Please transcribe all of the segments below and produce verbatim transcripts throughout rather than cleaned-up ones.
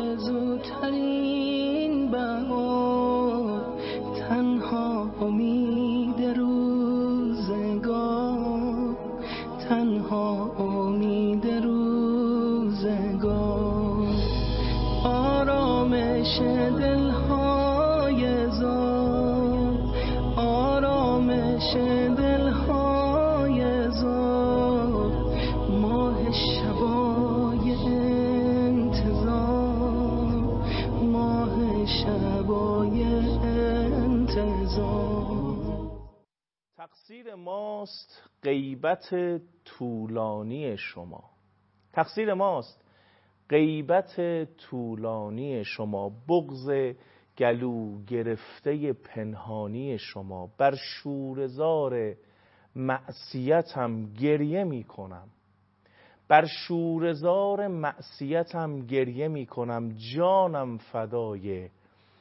آرزوترین بهار، تنها امید روزگار، تنها امید روزگار، آرامش دلهای زار، آرامش دلهای زار، ماه شبای انتظار، ماه شبای انتظار. تقصیر ماست غیبت طولانی شما، تقصیر ماست غیبت طولانی شما، بغض گلو گرفته پنهانی شما. بر شوره‌زار معصیتم گریه می کنم، بر شوره‌زار معصیتم گریه می کنم، جانم فدای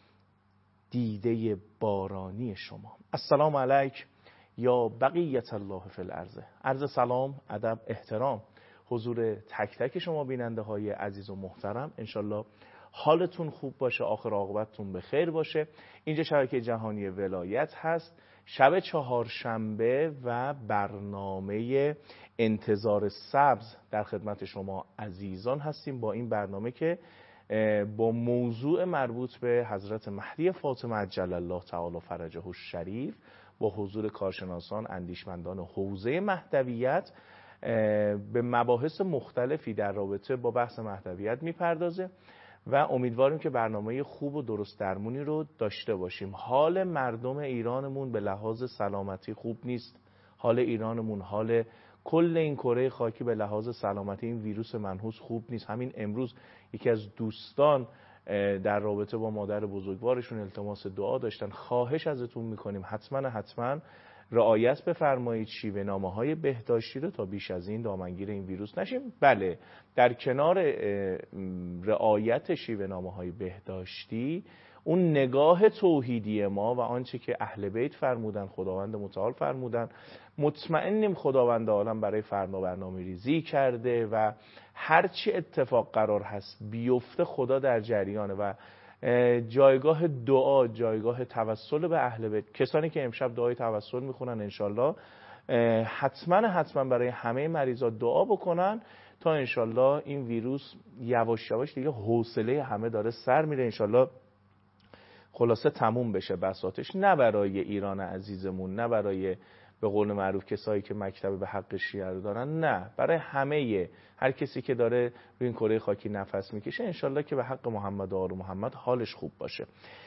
دیده بارانی شما. السلام علیک یا بقیت الله فی الارض. عرض سلام، ادب، احترام حضور تک تک شما بیننده های عزیز و محترم. انشالله حالتون خوب باشه، آخر عاقبتتون به خیر باشه. اینجا شبکه جهانی ولایت هست، شب چهارشنبه و برنامه انتظار سبز در خدمت شما عزیزان هستیم با این برنامه که با موضوع مربوط به حضرت مهدی فاطمه عجل الله تعالی فرجه الشریف با حضور کارشناسان اندیشمندان حوزه مهدویت به مباحث مختلفی در رابطه با بحث مهدویت میپردازه و امیدواریم که برنامه خوب و درست درمونی رو داشته باشیم. حال مردم ایرانمون به لحاظ سلامتی خوب نیست، حال ایرانمون، حال کل این کره خاکی به لحاظ سلامتی این ویروس منحوس خوب نیست. همین امروز یکی از دوستان در رابطه با مادر بزرگوارشون التماس دعا داشتن. خواهش ازتون میکنیم حتما حتما رعایت بفرمایید شیوه نامه های بهداشتی رو تا بیش از این دامنگیر این ویروس نشیم. بله، در کنار رعایت شیوه نامه های بهداشتی، اون نگاه توحیدی ما و آنچه که اهل بیت فرمودن، خداوند متعال فرمودن، مطمئنیم خداوند عالم برای فردا برنامه ریزی کرده و هرچی اتفاق قرار هست بیفته خدا در جریانه و جایگاه دعا، جایگاه توسل به اهل بیت، کسانی که امشب دعای توسل میخونن انشالله حتما حتما برای همه مریضا دعا بکنن تا انشالله این ویروس یواش یواش دیگه حوصله همه داره سر میره، انشالله خلاصه تموم بشه بساطش، نه برای ایران عزیزمون، نه برای به قول معروف کسایی که مکتب به حق شیعه رو دارن، نه، برای همه، هر کسی که داره روی این کره خاکی نفس میکشه انشالله که به حق محمد و آل محمد حالش خوب باشه.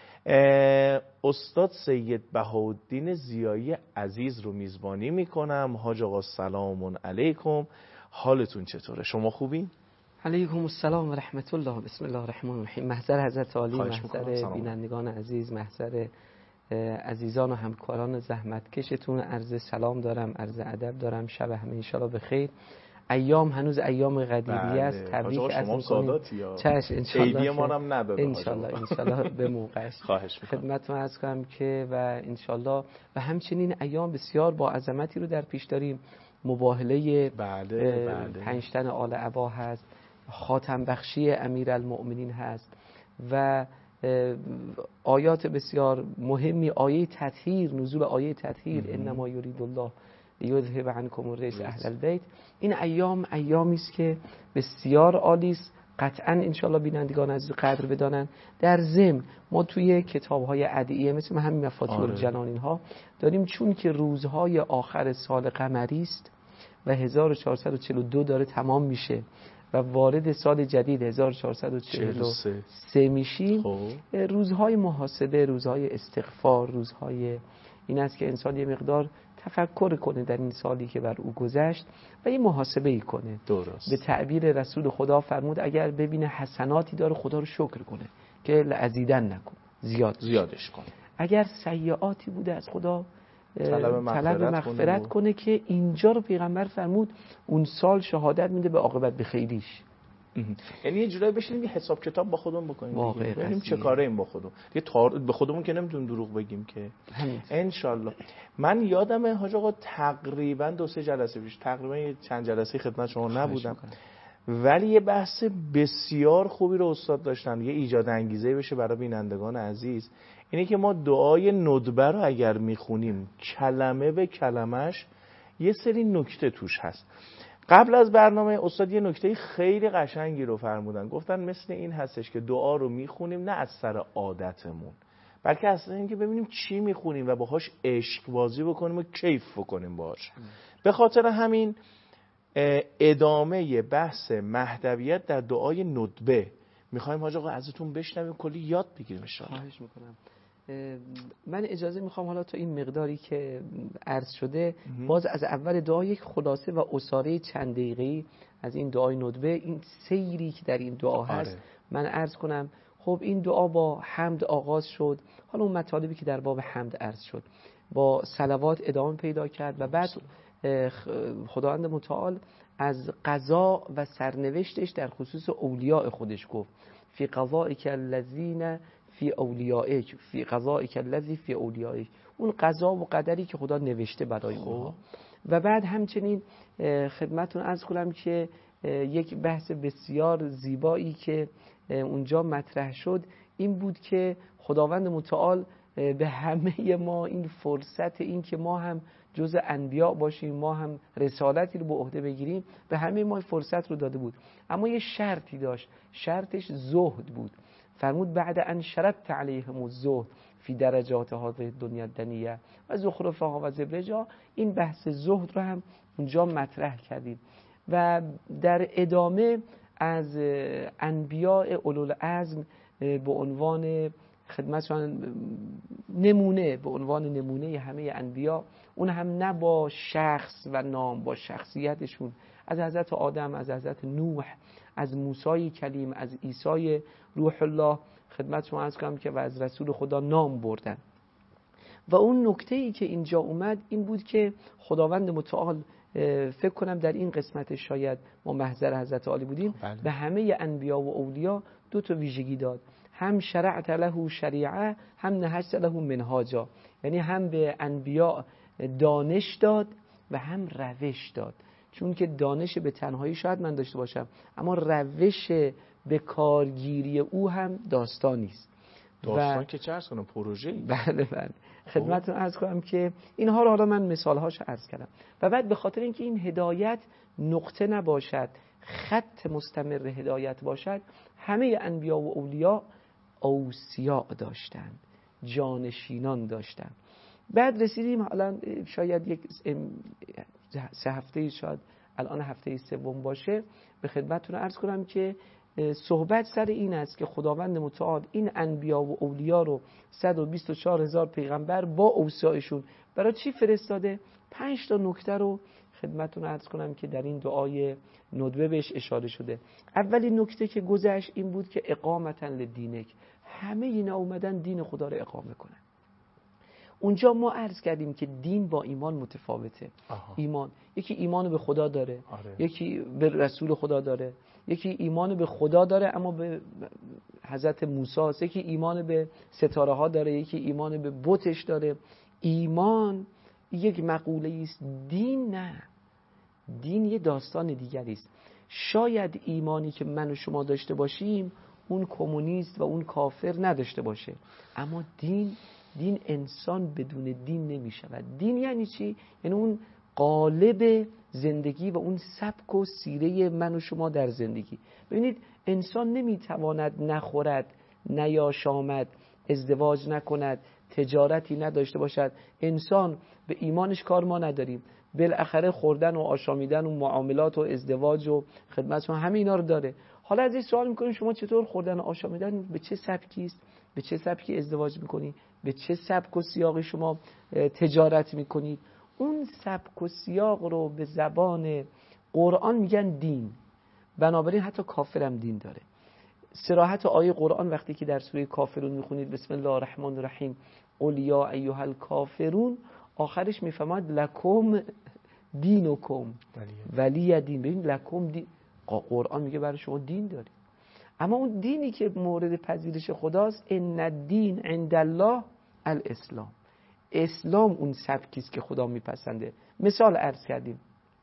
استاد سید بهاءالدین ضیایی عزیز رو میزبانی میکنم. حاج آقا سلام علیکم، حالتون چطوره؟ شما خوبین؟ علیکم السلام و رحمت الله. بسم الله الرحمن الرحیم. محضر حضرت عالی، محضر بینندگان عزیز، محضر عزیزان و همکاران زحمتکشتون عرض سلام دارم، عرض ادب دارم. شب همه ان شاءالله بخیر. ایام هنوز ایام قدیری است. تبریک از می‌کنیم. چش ان شاءالله. عیدی ما هم نداده. ان شاءالله ان شاءالله به موقعش. خواهش می‌کنم. خدمتتون عرض کنم که و ان شاءالله و همچنین ایام بسیار با عظمتی رو در پیش داریم. مباهله بله بله. پنج تن آل عبا هست، خاتم بخشی امیرالمؤمنین هست و آیات بسیار مهمی، آیه تطهیر، نزول آیه تطهیر، انما یرید الله لیذهب عنکم الرجس اهل البیت. این ایام ایامی است که بسیار عالی است، قطعا ان شاء الله بینندگان عزیز قدر بدانند. در ضمن ما توی کتاب‌های ادعیه مثل همین مفاتیح الجنان ها داریم، چون که روزهای آخر سال قمری است و هزار و چهارصد و چهل و دو داره تمام میشه و وارد سال جدید هزار و چهارصد و چهل و سه میشیم، روزهای محاسبه، روزهای استغفار، روزهای این است که انسان یه مقدار تفکر کنه در این سالی که بر او گذشت و یه محاسبه ای کنه. درست. به تعبیر رسول خدا فرمود اگر ببینه حسناتی داره خدا رو شکر کنه که لعزیدن نکن، زیاد زیادش کن. اگر سیئاتی بوده از خدا طلب مغفرت, طلب مغفرت کنه, کنه که اینجا رو پیغمبر فرمود اون سال شهادت میده به عاقبت به خیریش. یعنی یه جورایی بشینیم یه حساب کتاب با خودمون بکنیم، واقعا ببینیم چه کاره ایم با خودمون. یه تار... به خودمون که نمیتونیم دروغ بگیم که ان شاء الله. من یادمه حاج آقا تقریبا دو سه جلسه پیش، تقریبا چند جلسه خدمت شما نبودم، ولی یه بحث بسیار خوبی رو استاد داشتن، یه ایجاد انگیزه بشه برای بینندگان عزیز، اینه که ما دعای ندبه رو اگر میخونیم کلمه به کلمش یه سری نکته توش هست. قبل از برنامه استاد یه نکته خیلی قشنگی رو فرمودن، گفتن مثل این هستش که دعا رو میخونیم نه از سر عادتمون، بلکه اصلا اینکه ببینیم چی میخونیم و باهاش عشق بازی بکنیم و کیف بکنیم باهاش. به خاطر همین ادامه بحث مهدویت در دعای ندبه میخوایم حاج آقا ازتون بشنویم، کلی یاد بگیریم ان شاءالله. خواهش میکنم. من اجازه میخوام حالا تا این مقداری که عرض شده باز از اول دعا یک خلاصه و اساره چند دقیقه‌ای از این دعای ندبه، این سیری که در این دعا هست آره. من عرض کنم. خب این دعا با حمد آغاز شد، حالا اون مطالبی که در باب حمد عرض شد با صلوات ادامه پیدا کرد و بعد خداوند متعال از قضا و سرنوشتش در خصوص اولیاء خودش گفت فی قضائک الذین فی اولیائک، فی قضائک الذی فی اولیائک، اون قضا و قدری که خدا نوشته برای اونها. و بعد همچنین خدمتتون عرض کنم که یک بحث بسیار زیبایی که اونجا مطرح شد این بود که خداوند متعال به همه ما این فرصت، این که ما هم جز انبیا باشیم، ما هم رسالتی رو به عهده بگیریم، به همه ما فرصت رو داده بود. اما یه شرطی داشت، شرطش زهد بود. فرمود بعد ان شرطت علیهم الزهد فی درجات هذه الدنیا الدنیه و زخرفها و زبرجها، این بحث زهد رو هم اونجا مطرح کردیم. و در ادامه از انبیاء اولوالعزم به عنوان خدمتشان نمونه، به عنوان نمونه همه انبیا، اون هم نه با شخص و نام، با شخصیتشون، از حضرت آدم، از حضرت نوح، از موسی کلیم، از عیسی روح الله، خدمت شما عرض کنم که و از رسول خدا نام بردن. و اون نکته‌ای که اینجا اومد این بود که خداوند متعال فکر کنم در این قسمت شاید ما محضر حضرت علی بودیم، بله. به همه انبیا و اولیا دو تا ویژگی داد، هم شرعت له شریعه، هم نهجت له منهاجا، یعنی هم به انبیا دانش داد و هم روش داد. چون که دانش به تنهایی شاید من داشته باشم، اما روش به کارگیری او هم داستانی است. داستان که چه عرض کنم پروژه‌ای. بله بله خدمتتون عرض کنم که اینها رو حالا من مثال‌هاش عرض کردم. و بعد به خاطر اینکه این هدایت نقطه نباشد، خط مستمر هدایت باشد، همه انبیا و اولیا اوصیا داشتند، جانشینان داشتند. بعد رسیدیم حالا شاید یک سه هفته شاید الان هفته سوم باشه، به خدمتتون عرض کنم که صحبت سر این است که خداوند متعال این انبیا و اولیا رو صد و بیست و چهار هزار پیغمبر با اوصیایشون برای چی فرستاده؟ پنج تا نکته رو خدمتتون عرض کنم که در این دعای ندبه بهش اشاره شده. اولین نکته که گذشت این بود که اقامتا لدینک، همه اینا اومدن دین خدا رو اقامه کنن. اونجا ما عرض کردیم که دین با ایمان متفاوته. آها. ایمان یکی ایمان به خدا داره، آره. یکی به رسول خدا داره، یکی ایمان به خدا داره اما به حضرت موسی است، یکی ایمان به ستاره ها داره، یکی ایمان به بتش داره. ایمان یک مقوله است، دین نه. دین یه داستان دیگری است. شاید ایمانی که من و شما داشته باشیم اون کمونیست و اون کافر نداشته باشه، اما دین دین انسان بدون دین نمی شود. دین یعنی چی؟ یعنی اون قالب زندگی و اون سبک و سیره من و شما در زندگی. ببینید انسان نمی تواند نخورد، نیاشامد، ازدواج نکند، تجارتی نداشته باشد. انسان به ایمانش کار ما نداریم، بالاخره خوردن و آشامیدن و معاملات و ازدواج و خدمت شما همه اینا رو داره. حالا از این سوال میکنیم شما چطور خوردن و آشامیدن به چه سبکی است؟ به چه سبکی ازدواج میکنی؟ به چه سبک و سیاقی شما تجارت میکنید؟ اون سبک و سیاق رو به زبان قرآن میگن دین. بنابراین حتی کافر هم دین داره. صراحت آیه قرآن وقتی که در سوره کافرون میخونید بسم الله الرحمن الرحیم قل یا ایها الکافرون، آخرش میفهمد لکم دینکم ولی دین. ببین لکم دین، قرآن میگه برای شما دین داره. اما اون دینی که مورد پذیرش خداست، ان الدین عند الله الاسلام، اسلام اون سبکی است که خدا میپسنده. مثال عرض کردیم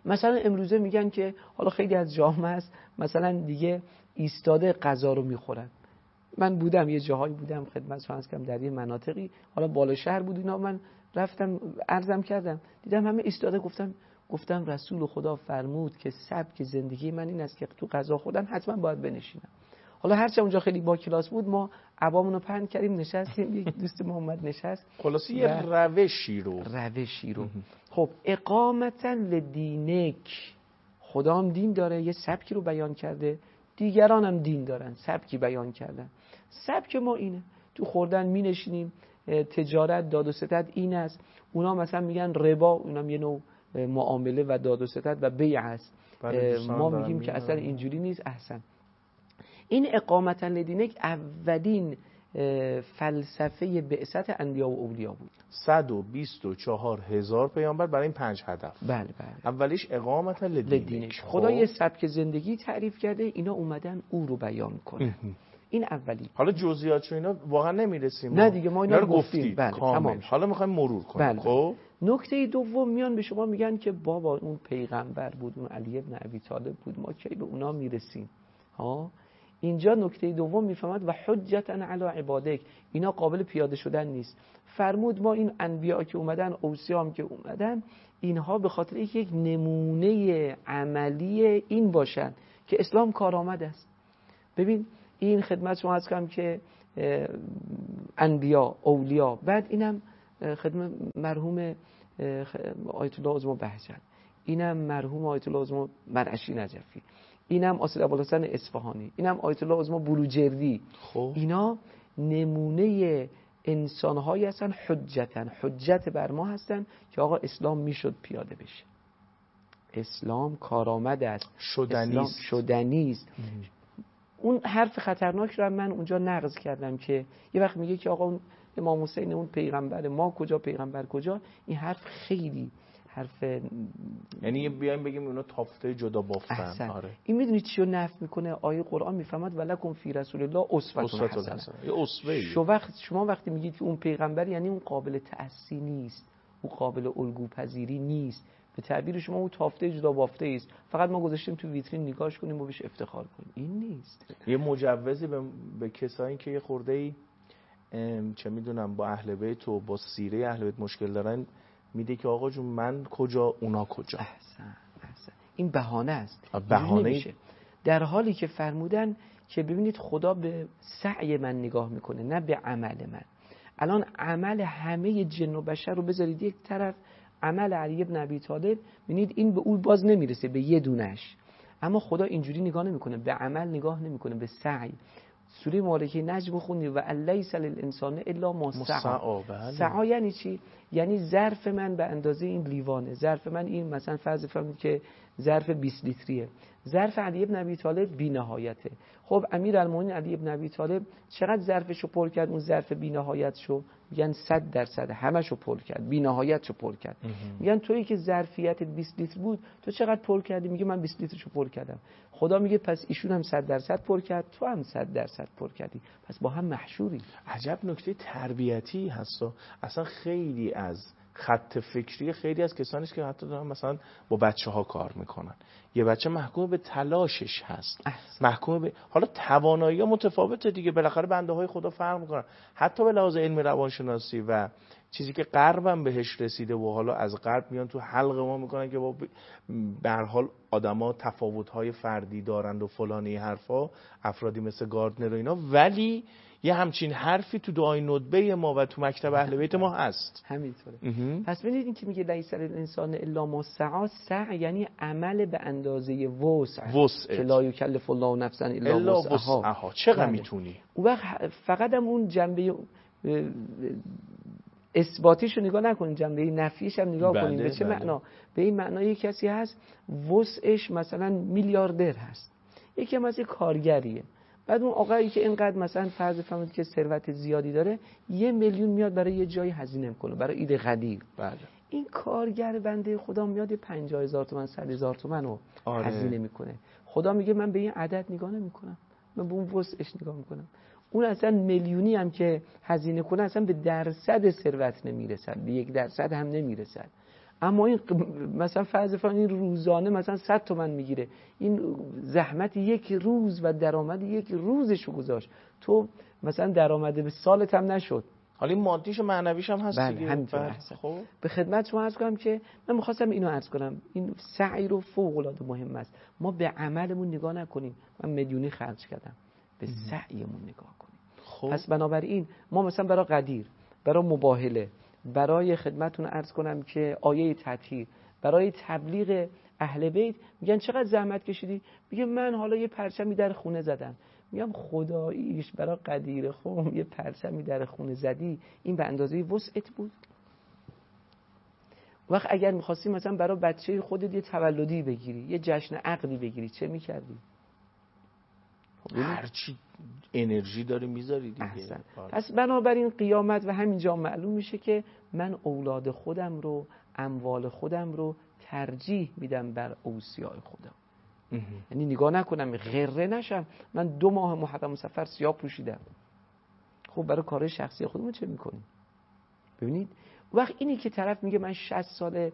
مثلا امروزه میگن که حالا خیلی از جامعه است مثلا دیگه ایستاده غذا رو میخورن. من بودم یه جاهایی بودم خدمت شما کردم در یه مناطقی، حالا بالا شهر بود اینا، من رفتم عرضم کردم دیدم همه ایستاده، گفتم گفتم رسول خدا فرمود که سبک زندگی من این است که تو غذا خوردن حتما باید بنشینم. حالا هرچه اونجا خیلی با کلاس بود ما عبامونو پهن کردیم نشستیم، یک دوست محمد نشست، خلاصی یه روشی رو روشی رو خب اقامتا لدینک، خدا هم دین داره، یه سبکی رو بیان کرده، دیگران هم دین دارن سبکی بیان کردن. سبک ما اینه، تو خوردن می نشینیم، تجارت داد و ستد این است، اونا مثلا میگن ربا، اونم یه نوع معامله و داد و ستد و بیع است، ما میگیم که اصلا اینجوری نیست. احسن، این اقامتا لدینک اولین فلسفه بعثت انبیا و اولیا بود. صد و بیست و چهار هزار پیامبر برای این پنج هدف. بله بله. اولیش اقامتا لدینک، خدا یه سبک زندگی تعریف کرده، اینا اومدن او رو بیان کنه. این اولی. حالا جزئیاتش اینا واقعا نمیرسیم. نه دیگه ما اینا رو گفتیم. بله تمام. حالا میخوایم مرور کنیم. بله. خب نکته دوم میان به شما میگن که بابا اون پیغمبر بود، اون علی ابن ابی طالب بود، ما کی به اونا میرسیم؟ ها، اینجا نکته دوم میفهمد و حجتا علی عبادک، اینا قابل پیاده شدن نیست. فرمود ما این انبیا که اومدن، اوصیا هم که اومدن، اینها به خاطر یک نمونه عملی این باشن که اسلام کارآمد است. ببین این خدمت شما عرض کنم که انبیا، اولیا، بعد اینم خدمت مرحوم آیت الله عظما بهجت، اینم مرحوم آیت الله عظما مرعشی نجفی، اینم آصل ابوالحسن اصفهانی، اینم آیت الله عظما بروجردی. خب اینا نمونه انسان‌هایی هستن حجتن، حجت بر ما هستن که آقا اسلام میشد پیاده بشه، اسلام کارآمد است، شدنی است. شدنی است. اون حرف خطرناک رو من اونجا نقض کردم که یه وقت میگه که آقا اون امام حسین اون پیغمبر، ما کجا پیغمبر کجا. این حرف خیلی حرف، یعنی بیایم بگیم اونا تافته جدا بافتن. آره. این میدونی چی رو نفی میکنه؟ آیه قرآن میفهمد ولکم فی رسول الله اسوه حسنه. یه اسوه ای. شما وقت شما وقتی میگید که اون پیغمبر، یعنی اون قابل تأسی نیست، اون قابل الگو پذیری نیست، به تعبیر شما اون تافته جدا بافته است، فقط ما گذاشتیم تو ویترین نگاهش کنیم و بهش افتخار کنیم. این نیست. یه مجوزی به, به کسایی که یه خورده‌ای چه میدونم با اهل بیت و با سیره اهل بیت مشکل دارن میده که آقا جون من کجا اونا کجا. احسن احسن. این بهانه است، بهانه نمیشه. در حالی که فرمودن که ببینید خدا به سعی من نگاه میکنه نه به عمل من. الان عمل همه جن و بشر رو بذارید یک طرف، عمل علی ابن ابی طالب ببینید این به اون باز نمیرسه به یه دونش، اما خدا اینجوری نگاه نمیکنه، به عمل نگاه نمیکنه، به سعی. سوره مالکه نجم خوندی و الیس للانسان الا ما سعی. سعی یعنی چی؟ یعنی ظرف من به اندازه این لیوانه، ظرف من این مثلا فرض فرمایید که ظرف بیست لیتریه، ظرف علی ابن ابی طالب بی‌نهایته. خب امیرالمومنین علی ابن ابی طالب چقدر ظرفشو پر کرد؟ اون ظرف بی‌نهایتشو میگن صد درصد همشو پر کرد، بی‌نهایتشو پر کرد. میگن تویی که ظرفیت بیست لیتر بود تو چقدر پر کردی؟ میگه من بیست لیترشو پر کردم. خدا میگه پس ایشون هم صد درصد پر کرد، تو هم صد درصد پر کردی، پس با هم محشوری. عجب نکته تربیتی هست. اصلا خیلی از خط فکری خیلی از کسانی که حتی دارن مثلا با بچه ها کار میکنن، یه بچه محکوم به تلاشش هست، محکوم به، حالا توانایی ها متفاوته دیگه، بالاخره بنده های خدا فرق میکنن، حتی به لحاظ علم روانشناسی و چیزی که غربم بهش رسیده و حالا از غرب میان تو حلق ما میکنن که با به هر حال آدما تفاوت های فردی دارند و فلانی حرفا، افرادی مثل گاردنر و اینا، ولی یه همچین حرفی تو دعای ندبه ما و تو مکتب اهل بیت ما هست. همینطوره. پس ببینید این که میگه لیس للانسان الا ما سعی، سعی یعنی عمل به اندازه وسع، که لا یکلف الله نفسا الا وسعها. چقدر میتونی؟ اون وقت فقط هم اون جنبه اثباتیشو نگاه نکنید، جنبه نفیش هم نگاه کنید. به چه معنا؟ به این معنای کسی هست وسعش مثلا میلیاردر هست، یکی هم از کارگریه، بعد اون آقایی که اینقدر مثلا فرض فرمایید که ثروت زیادی داره، یه میلیون میاد برای یه جایی هزینه میکنه، برای ایده قدیر. بله. این کارگر بنده خدا میاد پنجاه هزار تومان صد هزار تومان رو آره. هزینه میکنه. خدا میگه من به این عدد نگاه نمیکنم، من به اون وسعش نگاه میکنم. اون اصلا میلیونی هم که هزینه کنه اصلا به درصد ثروت نمیرسد، به یک درصد هم نمیرسد. اما این مثلا فرض فرض این روزانه مثلا صد تومن میگیره، این زحمت یک روز و درآمد یک روزشو گذاشت، تو مثلا درآمد به سالت هم نشد. حالا این مادیش و معنویش هم هست بله دیگه. همینطور. خب به خدمت شما عرض کنم که من می‌خواستم اینو عرض کنم، این سعی رو فوق العاده مهم است ما به عملمون نگاه نکنیم، من میلیونی خرج کردم، به سعیمون نگاه کنیم. خب. پس بنابراین ما مثلا برای قدیر، برای مباهله، برای خدمتتون عرض کنم که آیه تطهیر، برای تبلیغ اهل بیت میگن چقدر زحمت کشیدی؟ میگه من حالا یه پرچمی در خونه زدم. میگم خداییش برای قدیر خم یه پرچمی در خونه زدی، این به اندازه وسعت بود؟ وقت اگر می‌خواستی مثلا برای بچه خودت یه تولدی بگیری، یه جشن عقدی بگیری، چه می‌کردی؟ هرچی انرژی داری میذاری دیگه. احسن. پس بنابراین قیامت و همینجا معلوم میشه که من اولاد خودم رو، اموال خودم رو ترجیح میدم بر اوصیاء خودم. یعنی نگاه نکنم غره نشم، من دو ماه محرم و صفر سیاه پوشیدم، خب برای کارهای شخصی خودمون چه میکنیم؟ ببینید وقت اینی که طرف میگه من شصت سال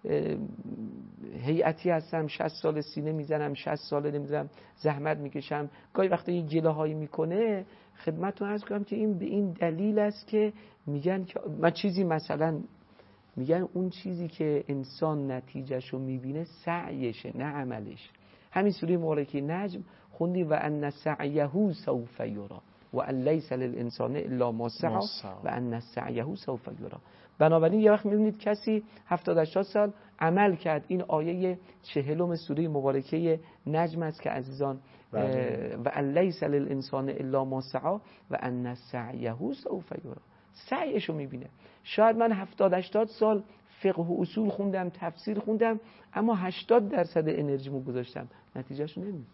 هیئتی هستم، شصت سال سینه میزنم، شصت سال نمیدونم زحمت میکشم، گاهی وقتا یه گله هایی میکنه، خدمتتون عرض کنم که این به این دلیل است که میگن که من چیزی مثلا میگن اون چیزی که انسان نتیجهشو میبینه سعیشه نه عملش. همین سوره مبارکه نجم خوندی و ان سعیه سوف یرا و ان لیس للانسان الا ما سعی و ان سعیه سوف یرا. بنابراین یه وقت میبینید کسی هفتاد هشتاد سال عمل کرد، این آیه چهلم سوره مبارکه نجم است که عزیزان و ان لیس للانسان الا ما سعی و ان سعیه سوف یرا، سعیشو میبینه. شاید من هفتاد هشتاد سال فقه و اصول خوندم، تفسیر خوندم، اما هشتاد درصد انرژیمو گذاشتم، نتیجهشو نمیبینم.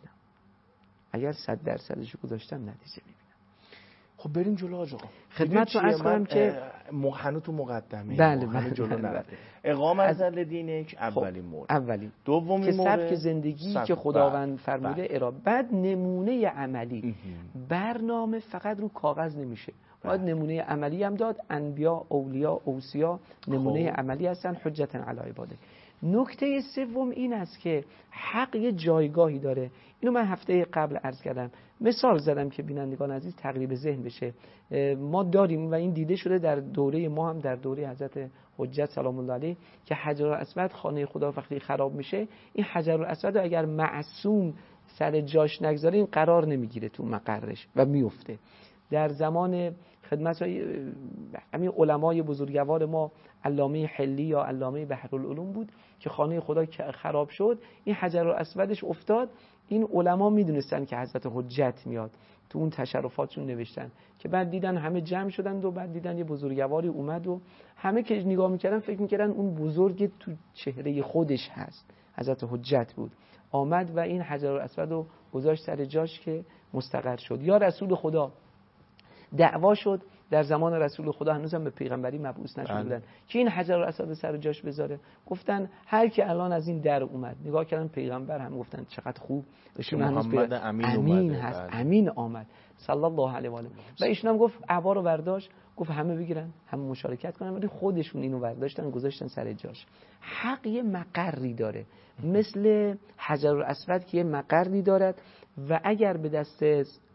اگر صد درصدشو گذاشتم نتیجه میبینم. خب بریم جلو آقا. خدمت رو عرض کنم که هنو تو مقدمه بله هنو بله جلو بله نرفته. اقامت از دینک اولین مورد، اولی دومی مورد که سبک زندگی سبک. که خداوند فرموده بله. ارا، بعد نمونه عملی. امه. برنامه فقط رو کاغذ نمیشه، باید نمونه عملی هم داد. انبیا، اولیا، اوصیا نمونه خب. عملی هستن، حجت علی عباده. نکته سوم این است که حق یه جایگاهی داره. اینو من هفته قبل عرض کردم، مثال زدم که بینندگان عزیز تقریب ذهن بشه. ما داریم و این دیده شده در دوره ما هم، در دوره حضرت حجت سلام الله علیه، که حجر الاسود خانه خدا وقتی خراب میشه، این حجر الاسود اگر معصوم سر جاش نگذاره این قرار نمیگیره تو مقرش و میفته. در زمان خدمت همین علمای بزرگوار ما، علامه حلی یا علامه بحرالعلوم بود که خانه خدا خراب شد، این حجر الاسودش افتاد. این علما میدونستن که حضرت حجت میاد، تو اون تشرفاتشون نوشتن که بعد دیدن همه جمع شدن و بعد دیدن یه بزرگواری اومد و همه که نگاه میکردن فکر میکردن اون بزرگ تو چهره خودش هست، حضرت حجت بود. آمد و این حجر الاسود رو گذاشت سر جاش که مستقر شد. یا رسول خدا دعوا شد در زمان رسول خدا، هنوزم به پیغمبری مبعوث نشده بودن که این حجر الاسود سر جاش بذاره. گفتن هر کی الان از این در اومد، نگاه کردن پیغمبر، هم گفتن چقدر خوب ایشون هنوز محمد امین, امین اومده. هست. بله. امین آمد صلی الله علیه و آله. و ایشون هم گفت عبا رو برداشت، گفت همه بگیرن، همه مشارکت کنن، ولی خودشون اینو برداشتن گذاشتن سر جاش. حق یه مقری داره، مثل حجر الاسود که یه مقری دارد و اگر به دست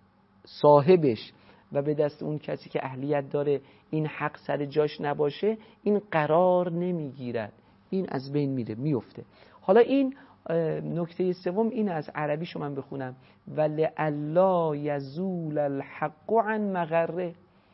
صاحبش و به دست اون کسی که اهلیت داره این حق سر جاش نباشه، این قرار نمیگیرد، این از بین میره، میفته. حالا این نکته سوم این از عربی شما من بخونم، ولعلا یزول الحق عن مغره.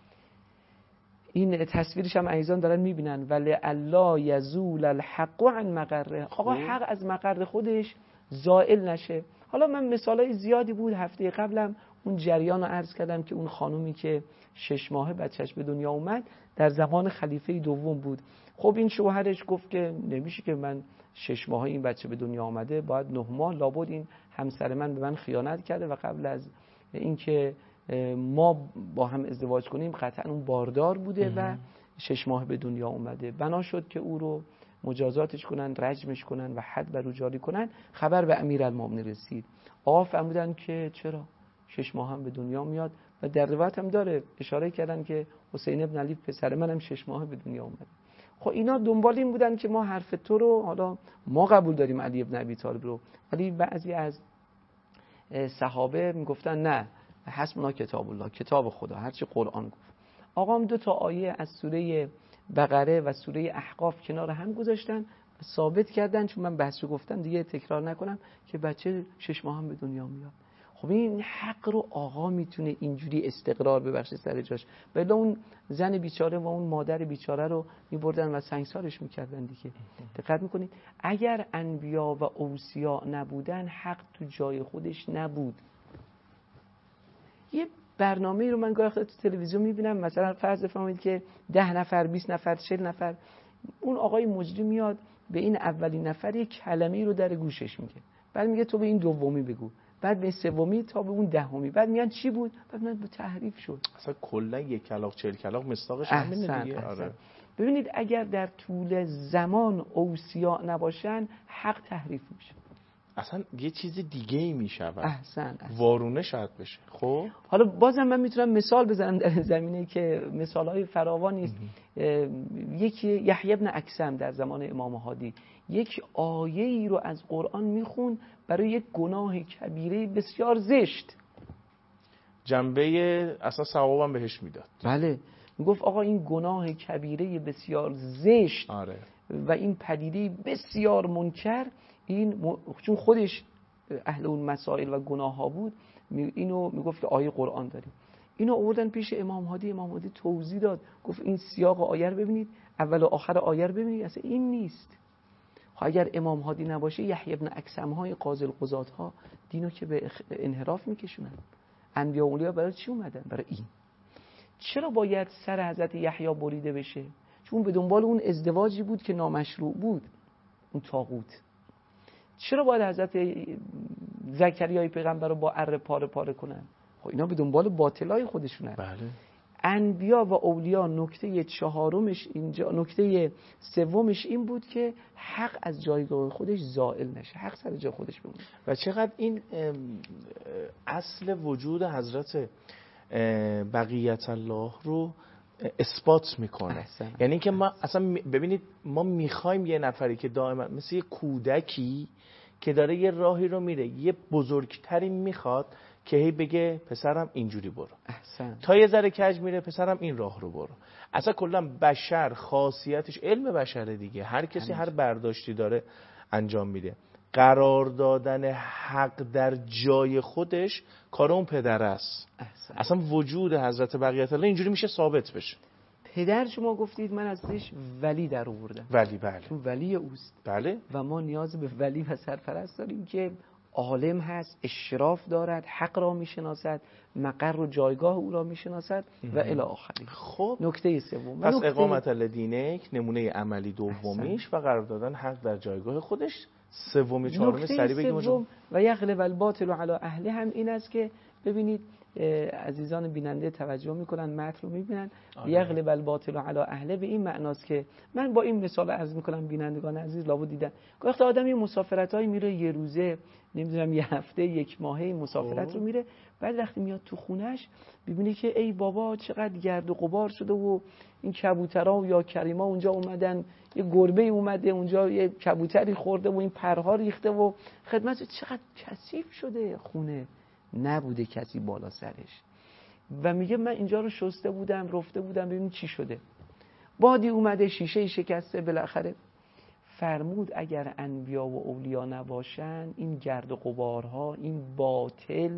این تصویرش هم عزیزان دارن میبینن، ولعلا یزول الحق عن مغره. آقا حق از مقر خودش زائل نشه. حالا من مثالای زیادی بود هفته قبلم اون جریان رو عرض کردم که اون خانومی که شش ماهه بچهش به دنیا اومد در زمان خلیفه دوم بود. خب این شوهرش گفت که نمیشه که من شش ماهه این بچه به دنیا آمده، باید نه ماه، لابد این همسر من به من خیانت کرده و قبل از اینکه ما با هم ازدواج کنیم قطعا اون باردار بوده و شش ماه به دنیا اومده. بنا شد که او رو مجازاتش کنن، رجمش کنن و حد بر او جاری کنن. خبر به امیرالمومنین رسید. آقا فرمودن که چرا شش ماه هم به دنیا میاد و در روایت هم داره اشاره کردن که حسین ابن علی پسر منم شش ماه به دنیا اومد. خب اینا دنبال این بودن که ما حرف تو رو، حالا ما قبول داریم علی ابن ابی طالب رو، ولی بعضی از صحابه میگفتن نه، حسبنا کتاب الله، کتاب خدا، هرچی قرآن گفت. آقا هم دو تا آیه از سوره بقره و سوره احقاف کنار هم گذاشتن و ثابت کردن، چون من بحثو گفتم دیگه تکرار نکنم، که بچه شش ماه هم به دنیا میاد. خب این حق رو آقا میتونه اینجوری استقرار ببخشه سر جاش، ولی اون زن بیچاره و اون مادر بیچاره رو میبردن و سنگسارش میکردن دیگه. دقت میکنید اگر انبیا و اوصیا نبودن، حق تو جای خودش نبود. یه برنامه رو من گاهی تو تلویزیون میبینم، مثلا فرض بفرمایید که ده نفر، بیست نفر، چهل نفر، اون آقای مجری میاد به این اولین نفر یک کلمه‌ای رو در گوشش میگه، بعد میگه تو به این دومی بگو، بعد به سومی تا به اون دهمی، بعد میگن چی بود؟ بعد میگن به تحریف شد. اصلا کلا یک کلاغ چهل کلاغ مصداقش همینه دیگه. آره. ببینید اگر در طول زمان اوصیا نباشن، حق تحریف میشه، اصلا یه چیز دیگه ای میشود. احسن, احسن. وارونه شاید بشه. خب حالا بازم من میتونم مثال بزنم در زمینه که مثالهای فراوانی است. یکی یحیی بن اکثم در زمان امام هادی یک آیه ای رو از قرآن میخون برای یک گناه کبیره بسیار زشت، جنبه اصلا ثوابم بهش میداد. بله، میگفت آقا این گناه کبیره بسیار زشت، آره. و این پدیده بسیار منکر، این م... چون خودش اهل اون مسائل و گناه ها بود، اینو میگفت که آیه قرآن داریم. اینو آوردن پیش امام هادی، امام هادی توضیح داد، گفت این سیاق آیه رو ببینید، اول و آخر آیه رو ببینید، اصلا این نیست. اگر امام هادی نباشه، یحیی بن اکثم های قاضی القضات ها دینو که به انحراف میکشونن. انبیا و اولیا برای چی اومدن؟ برای این. چرا باید سر حضرت یحیی بریده بشه؟ چون به دنبال اون ازدواجی بود که نامشروع بود، اون طاغوت. چرا باید حضرت زکریای پیغمبر رو با اره پاره پاره کنن؟ خب اینا به دنبال باطلای خودشونن. بله. انبیا و اولیا نکته چهارمش اینجا، نکته سومش این بود که حق از جایگاه خودش زائل نشه، حق سر جای خودش بمونه. و چقدر این اصل وجود حضرت بقیت الله رو اثبات میکنه. احسن. یعنی که ما اصلا ببینید، ما میخوایم یه نفری که دائما مثل یه کودکی که داره یه راهی رو میره، یه بزرگتری میخواد که هی بگه پسرم اینجوری برو. احسن. تا یه ذره کج میره، پسرم این راه رو برو. اصلا کلا بشر خاصیتش علم بشره دیگه، هر کسی هر برداشتی داره انجام میده. قرار دادن حق در جای خودش کار اون پدر است. احسن. اصلا وجود حضرت بقیت الله اینجوری میشه ثابت بشه. پدر شما گفتید، من ازش ولی در آوردم. ولی بله. چون ولی اوست. بله. و ما نیاز به ولی و سرپرست داریم که عالم هست، اشراف دارد، حق را میشناسد، مقر و جایگاه او را میشناسد و الی آخری. خب نکته سوم، پس نکته... اقامت الدینک نمونه عملی دومیش و قرار دادن حق در جایگاه خودش. سومی چهارمی سری بگیم. سوم و یغلب الباطل علی اهله هم این است که ببینید عزیزان بیننده توجه میکنن، متن رو میبینن. یغلب الباطل علی اهله به این معناست که من با این مثال عرض میکنم، بینندگان عزیز لابد دیدن گاهی وقتا آدم یه مسافرتایی میره، یه روزه، نمیدونم یه هفته، یک ماهه مسافرت رو میره، بعد وقتی میاد تو خونش ببینی که ای بابا چقدر گرد و غبار شده و این کبوترها و یا کریما اونجا اومدن، یه گربه اومده اونجا، یه کبوتری خورده و این پرها ریخته و خدمت، چقدر کثیف شده خونه، نبوده کسی بالا سرش. و میگه من اینجا رو شسته بودم، رفته بودم ببین چی شده، بادی اومده، شیشه شکسته. بالاخره فرمود اگر انبیا و اولیا نباشن، این گرد و غبارها، این باطل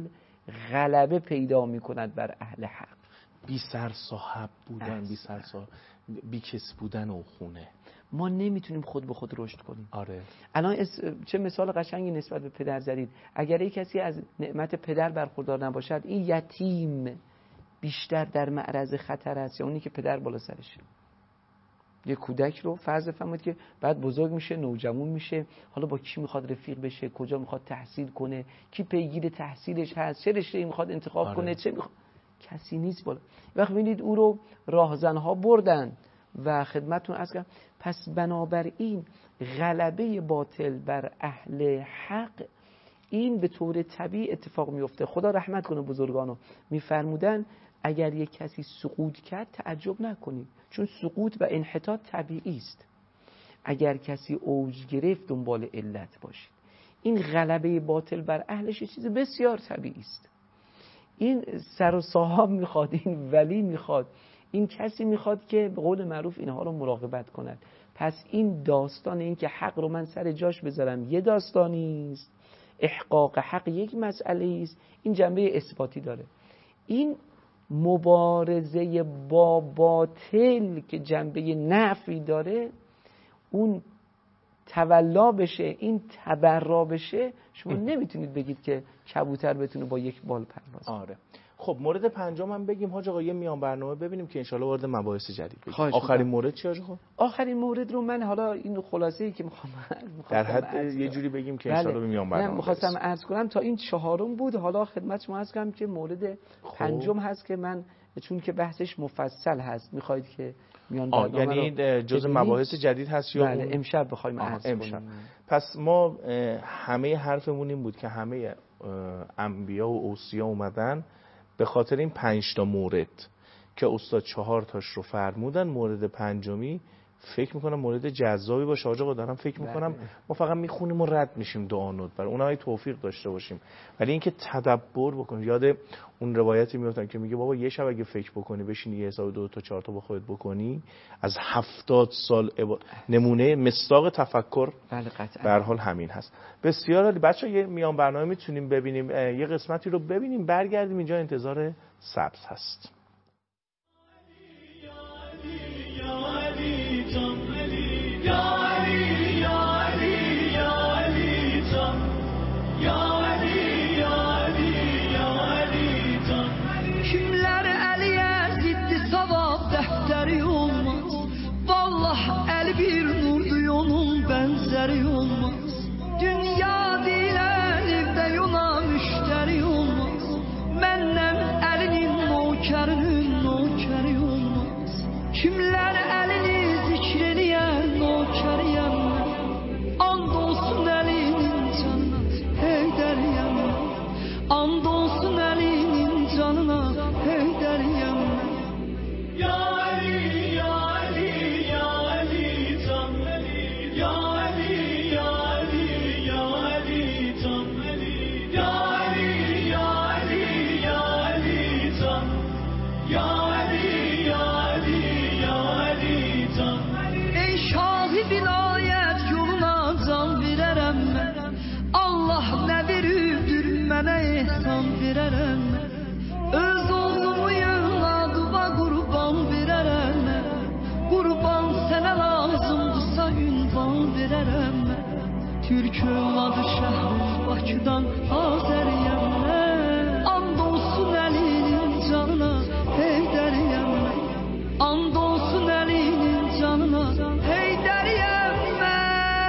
غلبه پیدا میکند بر اهل حق. بی سر صاحب بودن، بی سر صاحب، بی کس بودن و خونه. ما نمیتونیم خود به خود رشد کنیم. آره. الان چه مثال قشنگی نسبت به پدر زدید. اگر یک کسی از نعمت پدر برخوردار نباشد، این یتیم بیشتر در معرض خطر است یا اونی که پدر بالا سرشه. یه کودک رو فرض بفرمایید که بعد بزرگ میشه، نوجوان میشه، حالا با کی میخواد رفیق بشه، کجا میخواد تحصیل کنه، کی پیگیر تحصیلش هست، چه رشته‌ای میخواد انتخاب آره. کنه، چه میخواد، کسی نیست بالا. وقتی ببینید او رو راهزنها بردن و خدمتتون عرض کردم. پس بنابراین غلبه باطل بر اهل حق این به طور طبیعی اتفاق میفته. خدا رحمت کنه بزرگانو، میفرمودن اگر یک کسی سقوط کرد تعجب نکنید، چون سقوط و انحطاط طبیعی است. اگر کسی اوج گرفت دنبال علت باشید. این غلبه باطل بر اهلش چیز بسیار طبیعی است. این سر و صاحب میخواد، این ولی میخواد، این کسی میخواد که به قول معروف اینها رو مراقبت کند. پس این داستان این که حق رو من سر جاش بذارم یه داستانی است، احقاق حق یک مسئله است، این جنبه اثباتی داره. این مبارزه با باطل که جنبه نفی داره، اون تولا بشه، این تبرا بشه، شما نمیتونید بگید که کبوتر بتونه با یک بال پرواز. آره. خب مورد پنجم هم بگیم حاج آقا، یه میان برنامه ببینیم که انشالله وارد مباحث جدید بگیم. آخرین مورد چی حاج آقا؟ آخرین مورد رو من حالا این خلاصه‌ای که میخوام در حد یه جوری بگیم که انشالله به میان برنامه. من می‌خواستم عرض کنم تا این چهارم بود، حالا خدمت شما عرض کنم که مورد پنجم هست که من چون که بحثش مفصل هست میخواید که میان برنامه یعنی جزء مباحث جدید هست یا بله امشب بخوایم عرض کنیم. پس ما همه حرفمون این بود که همه انبیا و اوصیا اومدن به خاطر این پنج تا مورد که استاد چهار تاش رو فرمودن. مورد پنجمی فکر میکنم مورد جذابی باشه. آقا دارم فکر میکنم بله. ما فقط میخونیم و رد میشیم دعا نوت برای اونایی توفیق داشته باشیم، ولی اینکه تدبر بکنیم. یاد اون روایتی میافتم که میگه بابا یه شب اگه فکر بکنی بشینی یه حساب دو تا چهار تا با خودت بکنی، از هفتاد سال عبا... نمونه مصداق تفکر بله قطعا به هر حال همین هست. بسیار عالی بچه‌ها، یه میان برنامه میتونیم ببینیم، یه قسمتی رو ببینیم برگردیم اینجا انتظار سبز هست. Kimler əliyə ziddi savab dəftəri olmaz. Vallah əl bir nurdu yolun bənzəri olmaz. Dünya dilən evdə yola müştəri olmaz. Məndən əlinin nokərinin nokəri olmaz. Kimlər əlini zikr eləyər nokəriyəm mən. And olsun əlinin canına heydəriyəm mən. And olsun əlinin canına heydəriyəm mən. Ya Ali, ya Ali, ya Ali can Ali. Ya Ali, ya Ali, ya Ali can Ali. Ya Ali, ya Ali, ya Ali can. Ya Ali, ya Ali, ya Ali can. Ey şahı vilayət yoluna can verərəm mən. Allah nə veribdir mənə ehsan verərəm mən. Öz oğlumu yığladıva qurban verərəm mən. Qurban sənə lazımdırsa ünvan verərəm mən. Türk övladı şəhri Bakıdan Azəriyəm mən. And olsun əlinin canına heydəriyəm mən. And olsun əlinin canına heydəriyəm mən.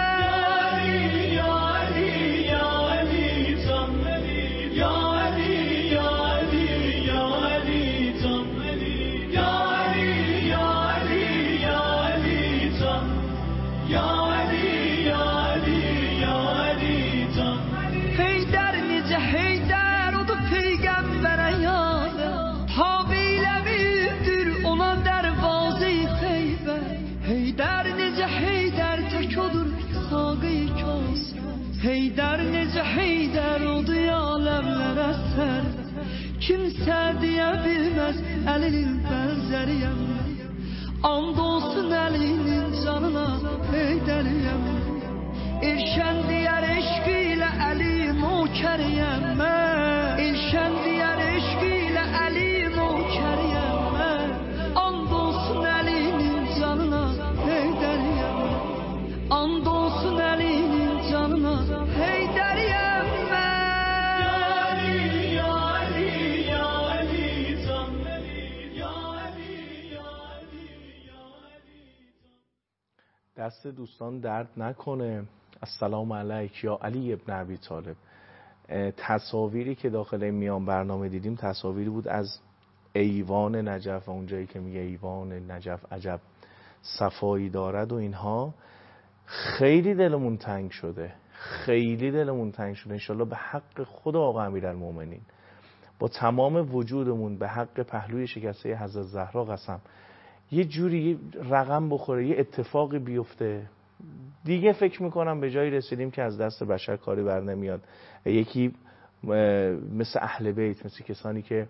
Ya Ali, ya Ali, ya Ali can Ali. Ya Ali, ya Ali, ya Ali can Ali. Ya Ali, ya Ali, ya Ali can. Ya Ali, ya Ali, ya Ali can. Heydər necə heydər odur peyğəmbərə yadə. Tabilə büyüktür ona dərvazı-i Xeybər. Heydər necə heydər tək odur saqı-i Kavsər. Heydər necə heydər odur aləmlərə sərvər. Kimsə deyə bilməz əlinin bənzəriyəm mən. And olsun əlinin canına heydəriyəm mən. Elşən deyər eşq ilə Əli nokəriyəm mən. Elşən deyər eşq ilə Əli nokəriyəm mən. And olsun əlinin canına heydəriyəm mən. And olsun əlinin canına heydəriyəm mən. Ya Ali, ya Ali, ya Ali can Ali. Ya Ali, ya Ali, ya Ali can. دست دوستان درد نکنه. السلام علیک یا علی ابن ابی طالب. تصاویری که داخل میان برنامه دیدیم تصاویری بود از ایوان نجف و اونجایی که میگه ایوان نجف عجب صفایی دارد و اینها. خیلی دلمون تنگ شده، خیلی دلمون تنگ شده. انشالله به حق خدا آقا امیرالمومنین با تمام وجودمون به حق پهلوی شکسته حضرت زهرا قسم یه جوری رقم بخوره، یه اتفاقی بیفته. دیگه فکر میکنم به جایی رسیدیم که از دست بشر کاری بر نمیاد. یکی مثل اهل بیت، مثل کسانی که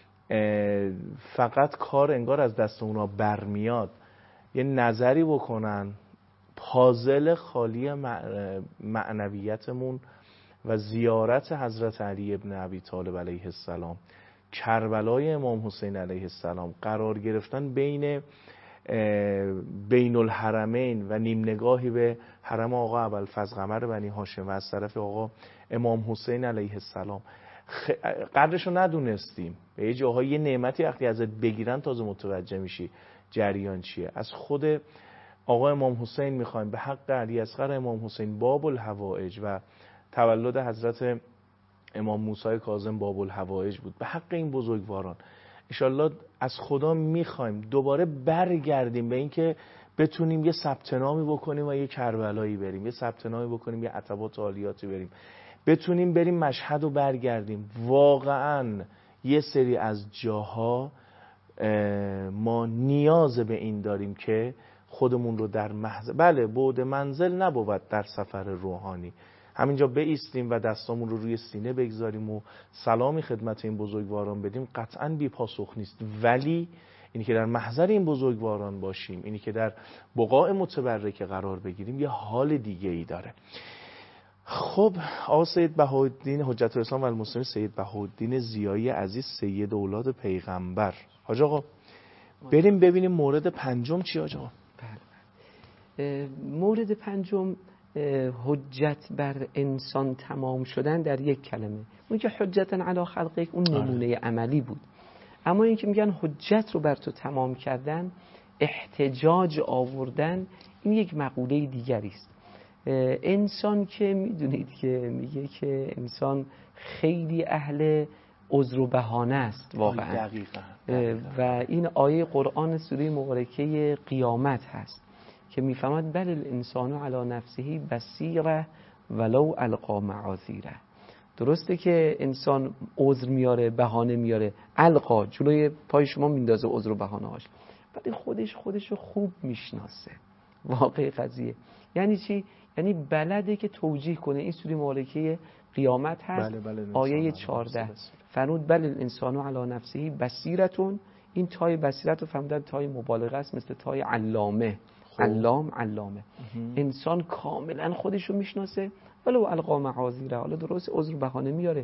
فقط کار انگار از دست اونا برمیاد، یه نظری بکنن، پازل خالی معنویتمون و زیارت حضرت علی ابن ابی طالب علیه السلام، کربلای امام حسین علیه السلام، قرار گرفتن بین بین الحرمین و نیم نگاهی به حرم آقا ابوالفضل قمر بنی هاشم و از طرف آقا امام حسین علیه السلام خ... قدرشو ندونستیم. به یه جاهای یه نعمتی وقتی ازت بگیرن تازه متوجه میشی جریان چیه. از خود آقا امام حسین میخوایم به حق علی اصغر امام حسین باب الحوائج و تولد حضرت امام موسی کاظم باب الحوائج بود، به حق این بزرگواران انشالله از خدا میخوایم دوباره برگردیم به این که بتونیم یه ثبت نامی بکنیم و یه کربلایی بریم، یه ثبت نامی بکنیم یه عتبات و عالیاتی بریم، بتونیم بریم مشهد و برگردیم. واقعا یه سری از جاها ما نیاز به این داریم که خودمون رو در محضر، بله بعد منزل نبود در سفر روحانی، همینجا بایستیم و دستامون رو روی سینه بگذاریم و سلامی خدمت این بزرگواران بدیم قطعاً بی پاسخ نیست. ولی اینی که در محضر این بزرگواران باشیم، اینی که در بقاع متبرکه قرار بگیریم، یه حال دیگه ای داره. خب آقا سید بهاءالدین حجت الاسلام و المسلمین، سید بهاءالدین ضیایی عزیز، سید اولاد پیغمبر، حاج آقا بریم ببینیم مورد پنجم چی حاج آقا؟ بله. مورد پنجم حجت بر انسان تمام شدن در یک کلمه. اون که حجتا علی خلقک اون نمونه عملی بود، اما این که میگن حجت رو بر تو تمام کردن، احتجاج آوردن، این یک مقوله دیگری است. انسان که میدونید که میگه که انسان خیلی اهل عذر و بهانه است واقعا. دقیقاً. دقیقاً. و این آیه قرآن سوره مبارکه قیامت هست که میفهمد بل الانسان علی نفسه بصیره ولو القا معاذیره. درسته که انسان عذر میاره، بهانه میاره، القا جلوی پای شما میندازه عذر و بهانه هاش، ولی خودش خودشو خوب میشناسه. واقع قضیه یعنی چی؟ یعنی بلده که توجیه کنه. این سوره مبارکه قیامت هست. بله بله آیه چهارده فرمود بل الانسان علی نفسه بصیرتون. این تای بصیرت رو فهمیدن تای مبالغه است، مثل تای علامه. علام علامه. انسان کاملا خودشو میشناسه ولو القا معاذیره. حالا درست عذر بهانه میاره،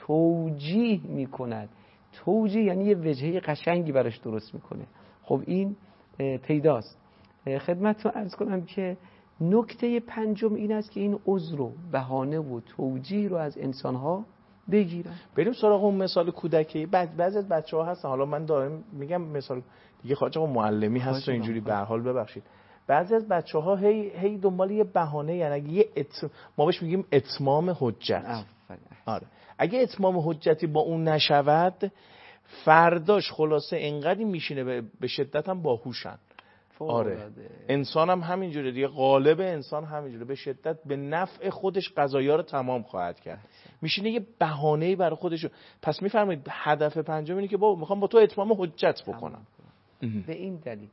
توجیه میکند. توجیه یعنی یه وجهه قشنگی براش درست میکنه. خب این پیداست. خدمتتون عرض کنم که نکته پنجم این است که این عذر و بهانه و توجیه رو از انسانها بگیرن. بریم سراغ اون مثال کودکی. بعضی از بچه‌ها هستن، حالا من دائم میگم مثال دیگه خواجه معلمی هست و اینجوری به هر حال ببخشید، بعضی از بچه‌ها هی هی دنبال یه بهانه، یعنی یه ات... ما بهش میگیم اتمام حجت. آره. اگه اتمام حجتی با اون نشود، فرداش خلاصه انقدر میشینه به شدت هم باهوشن. آره. انسان هم همینجوره دیگه، غالب انسان همینجوره، به شدت به نفع خودش قضایا رو تمام خواهد کرد، میشینه یه بهانه‌ای برای خودش. پس میفرمایید هدف پنجم اینه که با میخوام با تو اتمام حجت بکنم. به این دلیل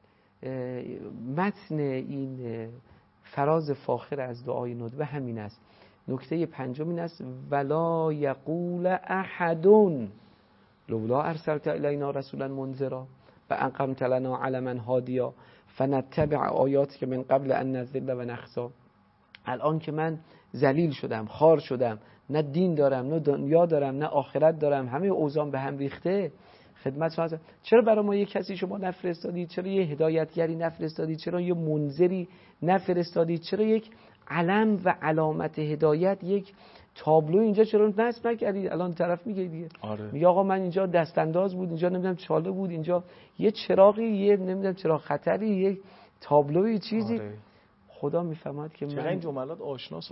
متن این فراز فاخر از دعای ندبه همین است. نکته پنجم این است ولا یقول احد لولا ارسلت الینا رسولا منذرا و اقمت لنا علما هادیا فنتبع آیاتک من قبل ان نذل و نخزا. الان که من ذلیل شدم، خار شدم، نه دین دارم، نه دنیا دارم، نه آخرت دارم، همه اوضاع به هم ریخته، خدمت شما چرا برای ما یک کسی شما نفرستادید؟ چرا یه هدایتگری نفرستادید؟ چرا یه منذری نفرستادید؟ چرا یک علم و علامت هدایت، یک تابلو اینجا چرا نصب نکردید؟ الان طرف میگه دیگه، آره. میگه آقا من اینجا دستانداز بود، اینجا نمیدونم چاله بود، اینجا یه چراغی، یه نمیدونم چراغ خطری، یه تابلوی چیزی. آره. خدا میفهمد که من این جملات آشناست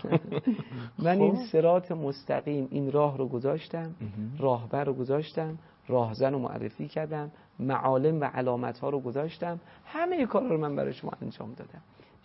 من این صراط مستقیم، این راه رو گذاشتم، راهبر رو گذاشتم، راهزن رو معرفی کردم، معالم و علامت ها رو گذاشتم، همه کارا رو من برای شما انجام دادم.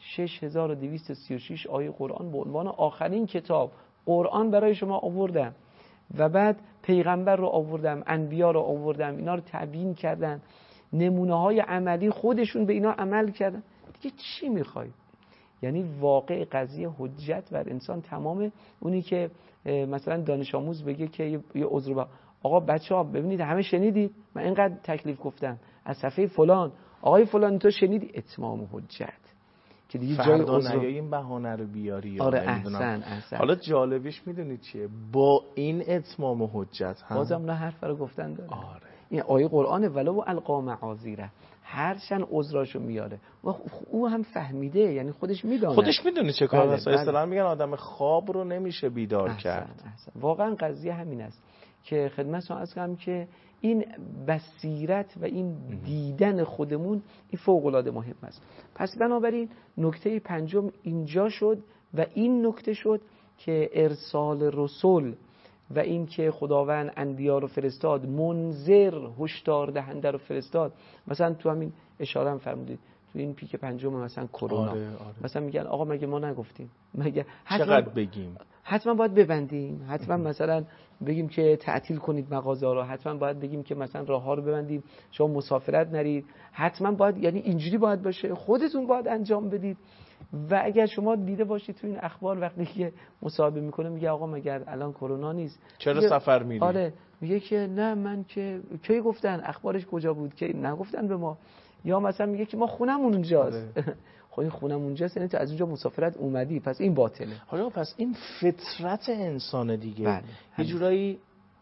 شش هزار و دویست و سی و شش آیه قرآن به عنوان آخرین کتاب قرآن برای شما آوردم و بعد پیغمبر رو آوردم، انبیا رو آوردم، اینا رو تبیین کردن، نمونه های عملی خودشون به اینا عمل کردن، دیگه چی میخواید؟ یعنی واقع قضیه حجت بر انسان تمامه. اونی که مثلا دانش آموز بگه که یه عذر با آقا بچه‌ها ببینید همه شنیدید من اینقدر تکلیف گفتم از صفحه فلان، آقای فلان تو شنیدی، اتمام حجت که دیگه جای عذر این بهانه رو بیاری. آره احسن احسن. حالا جالبیش میدونید چیه؟ با این اتمام حجت هم بازم نه حرف رو گفتن داره. آره. این آیه قرآنه ولو القا معاذیره، هرچند عذراشو میاره و او هم فهمیده، یعنی خودش میدونه خودش میدونه چه کار است. بله بله. اصطلاحاً میگن آدم خواب رو نمیشه بیدار احسن کرد. احسن. واقعا قضیه همین است که خدمتتون عرض کنم که این بصیرت و این دیدن خودمون این فوق العاده مهم است. پس بنابراین نکته پنجم اینجا شد و این نکته شد که ارسال رسول و این که خداوند انبیا رو فرستاد، منذر هشدار دهنده رو فرستاد. مثلا تو همین اشاره هم فرمودید تو این پیک پنجم مثلا کرونا، آره، آره. مثلا میگن آقا مگه ما نگفتیم؟ مگه چقدر بگیم؟ حتما باید ببندیم، حتما مثلا بگیم که تعطیل کنید مغازه رو، حتما باید بگیم که مثلا راه ها رو ببندیم، شما مسافرت نرید، حتما باید، یعنی اینجوری باید باشه، خودتون باید انجام بدید. و اگر شما دیده باشید تو این اخبار وقتی که مصاحبه میکنه میگه آقا مگر الان کرونا نیست؟ چرا سفر میری؟ آره میگه که نه من که کی گفتن، اخبارش کجا بود که نگفتن به ما. یا مثلا میگه که ما خونمون اونجاست. آره. خب این خونم اونجاست، یعنی تو از اونجا مسافرت اومدی، پس این باطله. حالا پس این فطرت انسان دیگه. بله. یه جورایی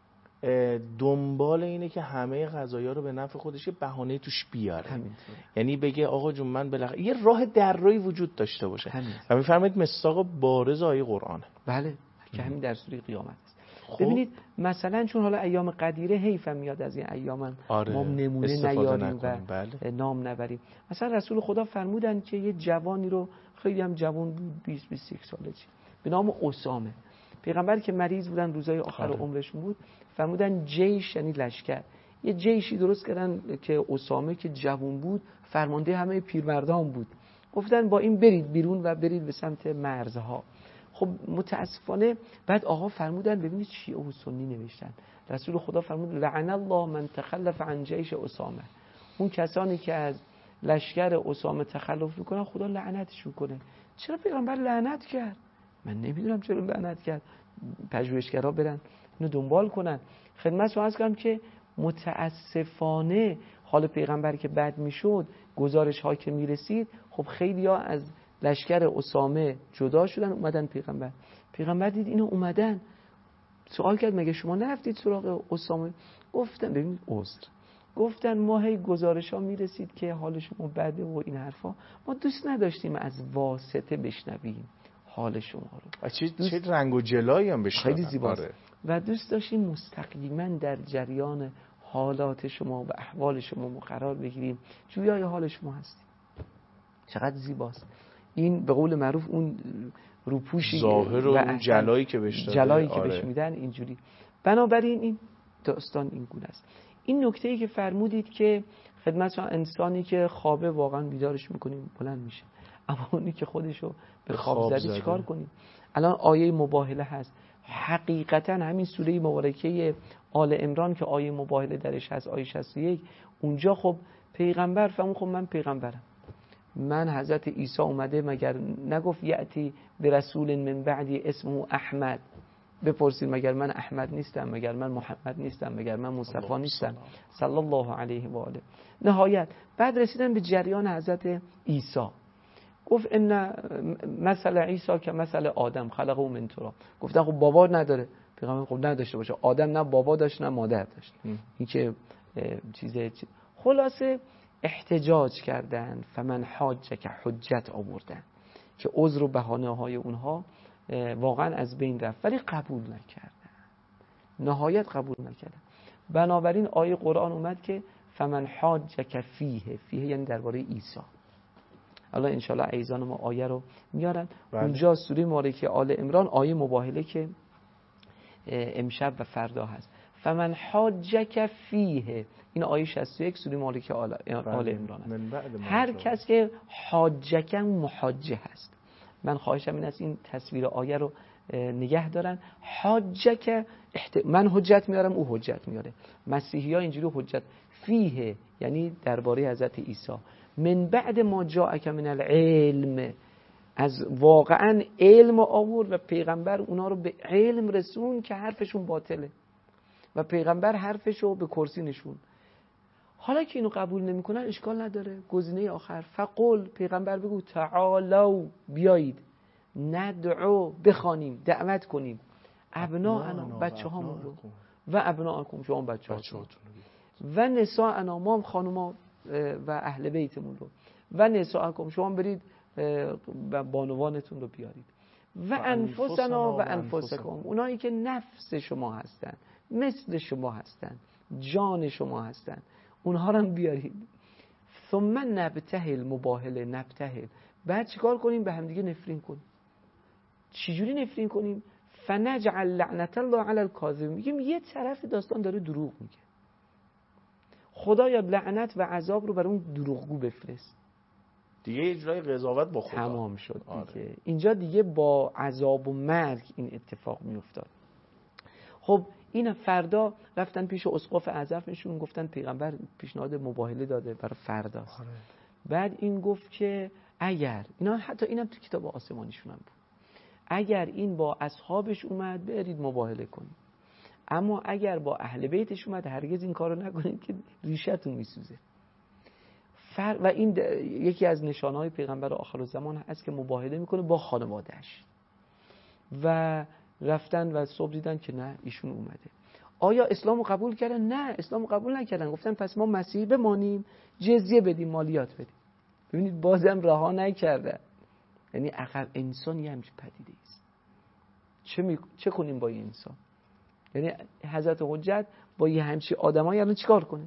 دنبال اینه که همه قضایا رو به نفع خودش یه بهانه توش بیاره. همینطور. یعنی بگه آقا جون من بالاخره یه راه درایی وجود داشته باشه. همین. و میفرمایید مصداق بارز آیه قرآنه. بله که همین در سوره قیامت است. خب. ببینید مثلا چون حالا ایام قدیره حیفم میاد از این ایام آره. ما نمونه نیاریم و بله. نام نبریم. مثلا رسول خدا فرمودن که یه جوانی رو، خیلی هم جوان بود، بیست بیست و یک سالگی، به نام اسامه، پیغمبر که مریض بودن روزای آخر آره. عمرشون بود، فرمودن جیش یعنی لشکر، یه جیشی درست کردن که اسامه که جوان بود فرمانده همه پیرمردان بود، گفتن با این برید بیرون و برید به سمت مرزها. خب متاسفانه بعد آقا فرمودن، ببینید شیعه و سنی نوشتن، رسول خدا فرمود لعن الله من تخلف عن جیش اسامه، اون کسانی که از لشکر اسامه تخلف میکنن خدا لعنتشون کنه. چرا پیغمبر لعنت کرد؟ من نمیدونم چرا لعنت کرد. پژوهشگرا برن اینو دنبال کنن. خدمتتون عرض کنم که متاسفانه حال پیغمبر که بد میشد، گزارش ها که میرسید، خب خیلی ها از لشکر اسامه جدا شدن اومدن پیغمبر. پیغمبر دید اینو اومدن، سوال کرد مگه شما نرفتید سراغ اسامه؟ گفتن ببینید عذر، گفتن ما هی گزارش ها میرسید که حال شما بده و این حرفا، ما دوست نداشتیم از واسطه بشنویم حال شما رو. و چه چه رنگ و جلایی هم بشنویم. خیلی زیباست. آره. و دوست داشتیم مستقیما در جریان حالات شما و احوال شما قرار بگیریم، جویای حال شما هستیم. چقدر زیباست این، به قول معروف اون روپوشی ظاهر و, و اون جلایی که بهش داده، جلایی که آره. بهش میدن اینجوری. بنابراین این داستان این گونه است. این نکته‌ای که فرمودید که خدمت انسانی که خوابه واقعا بیدارش میکنیم بلند میشه، اما اونی که خودشو به خواب, خواب زده چیکار کنیم؟ الان آیه مباهله هست، حقیقتا همین سوره مبارکه آل عمران که آیه مباهله درش هست، آیه شصت و یک، اونجا خب پیغمبر فرمود خب من پیغمبرم، من حضرت عیسی اومده مگر نگفت یأتی به رسول من بعدی اسمه احمد؟ بپرسید مگر من احمد نیستم؟ مگر من محمد نیستم؟ مگر من مصطفی نیستم؟ صلی الله علیه و آله. نهایت بعد رسیدن به جریان حضرت عیسی، گفت ان مثل عیسی که مثل آدم خلقه من تراب. گفتن خب بابا نداره. پیغمبر خب نداشته باشه، آدم نه بابا داشت نه مادر داشت. این که چیزه چیز. خلاصه احتجاج کردن، فمن حاج که حجت آوردن که عذر و بهانه های اونها واقعا از بین رفت، ولی قبول نکردن، نهایت قبول نکردن. بنابراین آیه قرآن اومد که فمن حاج که فیه، فیه یعنی درباره عیسی. الله انشالله عیزان ما آیه رو میارن. بله. اونجا سوره مبارکه آل عمران آیه مباهله که امشب و فردا هست، فمن حاجک فیه، این آیه شصت و یک سوره مالک آل عمران است. هر کس که حاجک محاجه هست، من خواهشم این است این تصویر آیه رو نگه دارن. حاجک احت... من حجت میارم، او حجت میاره. مسیحی ها اینجوری حجت فیه یعنی درباره حضرت عیسی. من بعد ما جاءک من العلم، از واقعا علم آورد و پیغمبر اونا رو به علم رسون که حرفشون باطله و پیغمبر حرفشو به کرسی نشون. حالا که اینو قبول نمیکنن اشکال نداره. گزینه آخر فقل، پیغمبر بگو تعالوا، بیایید، ندعو، بخوانیم، دعوت کنیم، ابناءنا، بچه هامون رو، و ابناءکم، شما بچه هاتون، و نساءنا، ما خانوما و اهل بیتمون رو، و نساءکم، شما برید بانوانتون رو بیارید، و انفسنا و انفسکم، اونایی که نفس شما هستن، مثل شما هستن، جان شما هستن، اونها رو بیارید. ثم نبتهل، مباهله، نبتهل، بعد چیکار کنیم؟ به همدیگه نفرین کنیم. چجوری نفرین کنیم؟ فنجعل لعنت الله علی الکاذبین، میگیم یه طرف داستان داره دروغ میگه، خدایا لعنت و عذاب رو بر اون دروغگو بفرست. دیگه اجرای قضاوت با خدا تمام شد دیگه. آره. اینجا دیگه با عذاب و مرگ این اتفاق میافتاد. خب این فردا رفتن پیش اسقف اعظمشون، گفتن پیغمبر پیشنهاد مباهله داده برای فرداست. آره. بعد این گفت که اگر اینا، حتی اینم تو کتاب آسمانیشون هم بود، اگر این با اصحابش اومد برید مباهله کنید، اما اگر با اهل بیتش اومد هرگز این کارو نکنید که ریشتون میسوزه. فر... و این د... یکی از نشانه‌های پیغمبر آخر الزمان هست که مباهله میکنه با خانواده‌اش. و رفتن و صبح دیدن که نه ایشون اومده. آیا اسلامو قبول کردن؟ نه، اسلامو قبول نکردن. گفتن پس ما مسیحی بمانیم، جزیه بدیم، مالیات بدیم. ببینید بازم رها نکردن. یعنی عقل انسان یه همچین پدیده است. چه می... چه کنیم با این انسان؟ یعنی حضرت حجت با یه همچین آدمایی الان چیکار کنه؟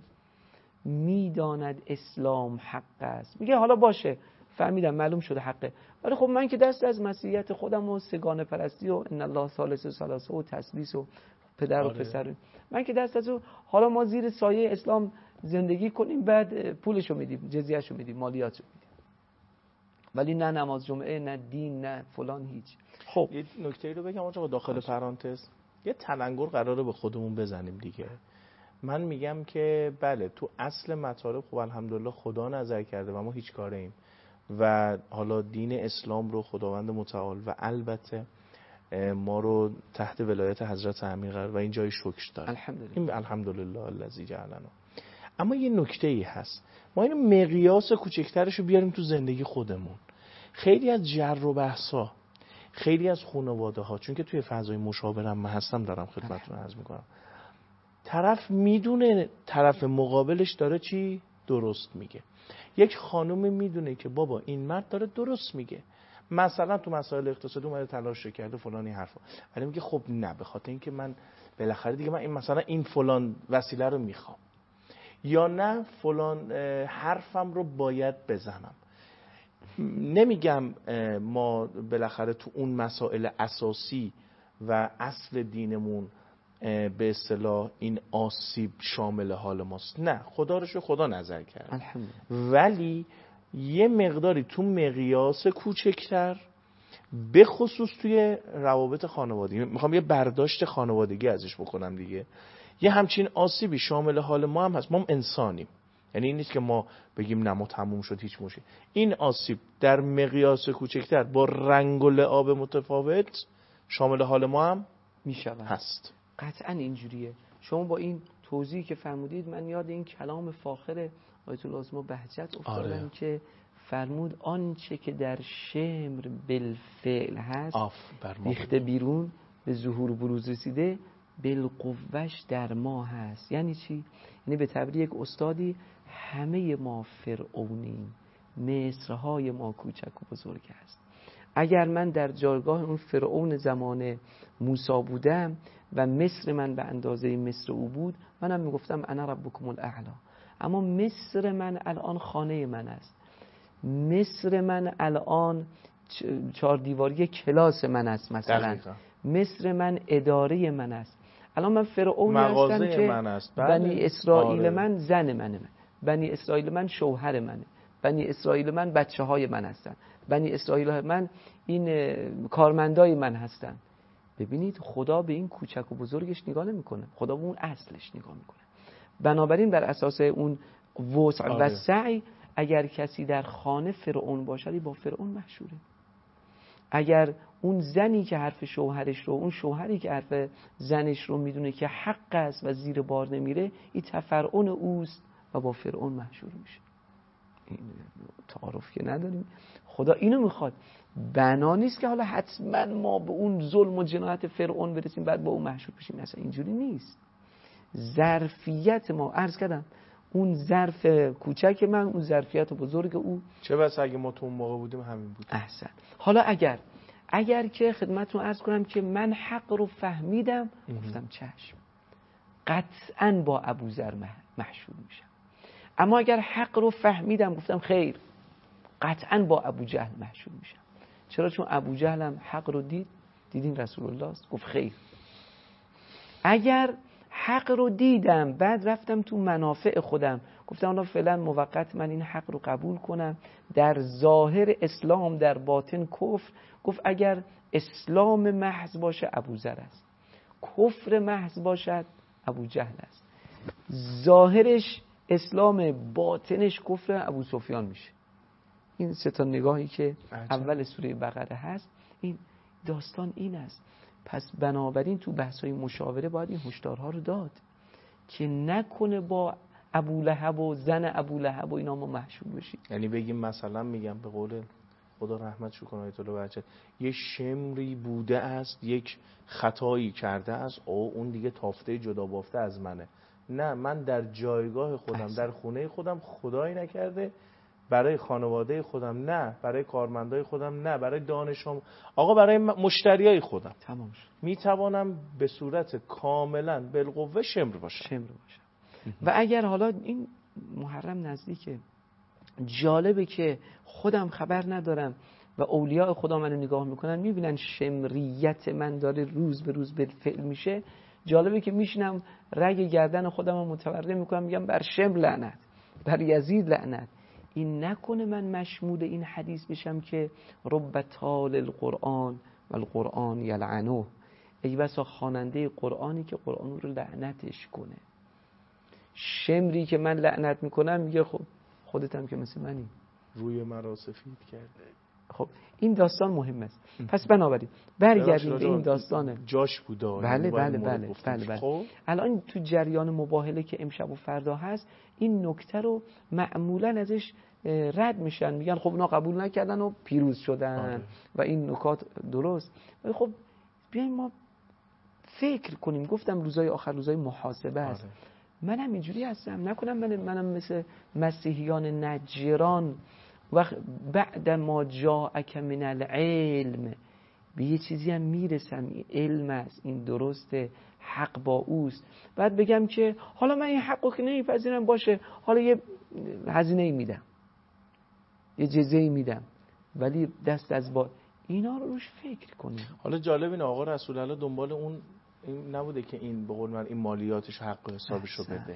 میداند اسلام حق است، میگه حالا باشه فهمیدم، معلوم شده حقه، ولی خب من که دست از مسیحیت خودم و سگانه پرستی و ان الله ثالث ثلاثه و تسلیس و پدر و آره. پسر، من که دست از او، حالا ما زیر سایه اسلام زندگی کنیم، بعد پولشو میدیم، جزیهشو میدیم، مالیاتشو میدیم، ولی نه نماز جمعه، نه دین، نه فلان، هیچ. خب یه نکته رو بگم آقا داخل پرانتز، یه تلنگر قراره به خودمون بزنیم دیگه. من میگم که بله تو اصل مطالب خب الحمدلله خدا نظر کرده و ما هیچ کاره ایم و حالا دین اسلام رو خداوند متعال و البته ما رو تحت ولایت حضرت امیر قرار و این جای شکر داره، الحمدلله. این الحمدلله الذی جعلنا. اما یه نکته ای هست، ما اینو مقیاس کوچکترش رو بیاریم تو زندگی خودمون. خیلی از جر و بحثا، خیلی از خانواده ها، چون که توی فضای مشاورم من هستم دارم خدمتتون عرض میکنم، طرف میدونه طرف مقابلش داره چی درست میگه. یک خانم میدونه که بابا این مرد داره درست میگه، مثلا تو مسائل اقتصادی اومده تلاش کرده فلانی حرفا، ولی میگه خب نه، به خاطر اینکه من بالاخره دیگه من این مثلا این فلان وسیله رو میخوام، یا نه فلان حرفم رو باید بزنم. نمیگم ما بالاخره تو اون مسائل اساسی و اصل دینمون به اصطلاح این آسیب شامل حال ماست، نه، خدا رو شو خدا نظر کرد، ولی یه مقداری تو مقیاس کوچکتر، به خصوص توی روابط خانوادگی، میخوام یه برداشت خانوادگی ازش بکنم دیگه، یه همچین آسیبی شامل حال ما هم هست. ما هم انسانیم، یعنی این نیست که ما بگیم نه ما تموم شد هیچ مشکلی. این آسیب در مقیاس کوچکتر با رنگ و لعاب متفاوت شامل حال ما هم میشود، هست. قطعا اینجوریه. شما با این توضیحی که فرمودید من یاد این کلام فاخر آیت الله عظما بهجت افتادم آره. که فرمود آنچه که در شمر بالفعل هست ریخته بیرون به ظهور بروز رسیده بالقوهش در ما هست. یعنی چی؟ یعنی به تعبیر یک استادی همه ما فرعونیم، مصرهای ما کوچک و بزرگ است. اگر من در جایگاه اون فرعون زمان موسی بودم و مصر من به اندازه مصر او بود، منم میگفتم انا ربکم الاعلی. اما مصر من الان خانه من است، مصر من الان چهار دیواری کلاس من است، مثلا مصر من اداره من است. الان من فرعونی هستم که من است. بنی اسرائیل آره. من زن منه، بنی اسرائیل من شوهر منه، بنی اسرائیل من بچه های من هستن، بنی اسرائیل من این کارمندای من هستن. ببینید خدا به این کوچک و بزرگش نگاه نمیکنه، خدا به اون اصلش نگاه میکنه. بنابراین بر اساس اون وسع آره. و سعی، اگر کسی در خانه فرعون باشد با فرعون محشوره. اگر اون زنی که حرف شوهرش رو، اون شوهری که حرف زنش رو میدونه که حق است و زیر بار نمیره، این تفرعون اوست و با فرعون محشور میشه. این تعارف که نداریم. خدا اینو میخواد. بنا نیست که حالا حتما ما به اون ظلم و جنایت فرعون برسیم بعد با اون محشور بشیم. اصلا اینجوری نیست. ظرفیت ما، عرض کردم اون ظرف کوچک من، اون ظرفیت بزرگ او. چه بس اگه ما تو اون موقع بودیم همین بود. احسن. حالا اگر اگر که خدمتتون عرض کنم که من حق رو فهمیدم، گفتم چشم، قطعاً با ابوذر محشور میشم. اما اگر حق رو فهمیدم، گفتم خیر، قطعاً با ابوجهل محشور میشم. چرا؟ چون ابوجهل هم حق رو دید، دیدین رسول الله است، گفت خیر. اگر حق رو دیدم بعد رفتم تو منافع خودم، گفتم حالا فعلا موقت من این حق رو قبول کنم، در ظاهر اسلام در باطن کفر، گفت اگر اسلام محض باشه ابوذر است، کفر محض باشد ابوجهل است. ظاهرش اسلام، باطنش کفر، ابوسفیان میشه. این سه تا نگاهی که عجب. اول سوره بقره هست، این داستان این است. پس بنابراین تو بحث‌های مشاوره باید این هشدارها رو داد که نکنه با ابولهب و زن ابولهب و اینا ما محشور بشیم. یعنی بگیم مثلا، میگم به قول خدا رحمتشو کنه آیت الله بهجت، یه شمری بوده است، یک خطایی کرده است، او اون دیگه تافته جدا بافته از منه. نه، من در جایگاه خودم احسن. در خونه خودم خدایی نکرده، برای خانواده خودم نه، برای کارمندای خودم نه، برای دانشم، آقا برای مشتریای خودم تمام شد. میتوانم به صورت کاملا بالقوه شمر باشم. شمر باشم. و اگر حالا این محرم نزدیکه، جالبه که خودم خبر ندارم و اولیاء خدا منو نگاه میکنن، میبینن شمریت من داره روز به روز بالفعل میشه. جالبه که میشنم رگ گردن خودم رو متورم میکنم، میگم بر شمر لعنت، بر یزید لعنت. این نکنه من مشمول این حدیث بشم که رب تال القرآن و القرآن یلعنه، ای بسا خواننده قرآنی که قرآن رو لعنتش کنه. شمری که من لعنت میکنم میگه خب خودت هم که مثل منی، روی مرا سفید کرده. خب این داستان مهم است. پس بنابراین برگردیم به این داستان. جاش بوده. بله بله بله بله, بله. خب الان تو جریان مباهله که امشب و فردا هست، این نکته رو معمولا ازش رد میشن، میگن خب اونا قبول نکردن و پیروز شدن. آره. و این نکات درست. ولی خب بیایم ما فکر کنیم. گفتم روزای آخر روزای محاسبه است. آره. منم اینجوری هستم، نکنم من منم مثل مسیحیان نجران وقت بعد ما جاءک من العلم به یه چیزی هم میرسم، این علم است، این درسته، حق با اوست، بعد بگم که حالا من این حقو که نمیپذیرم، باشه حالا یه هزینه میدم، یه جزیه میدم، ولی دست از با اینا رو روش فکر کنیم. حالا جالب اینه آقا رسول الله دنبال اون این نبوده که این به قول من این مالیاتش حق و حسابشو بده.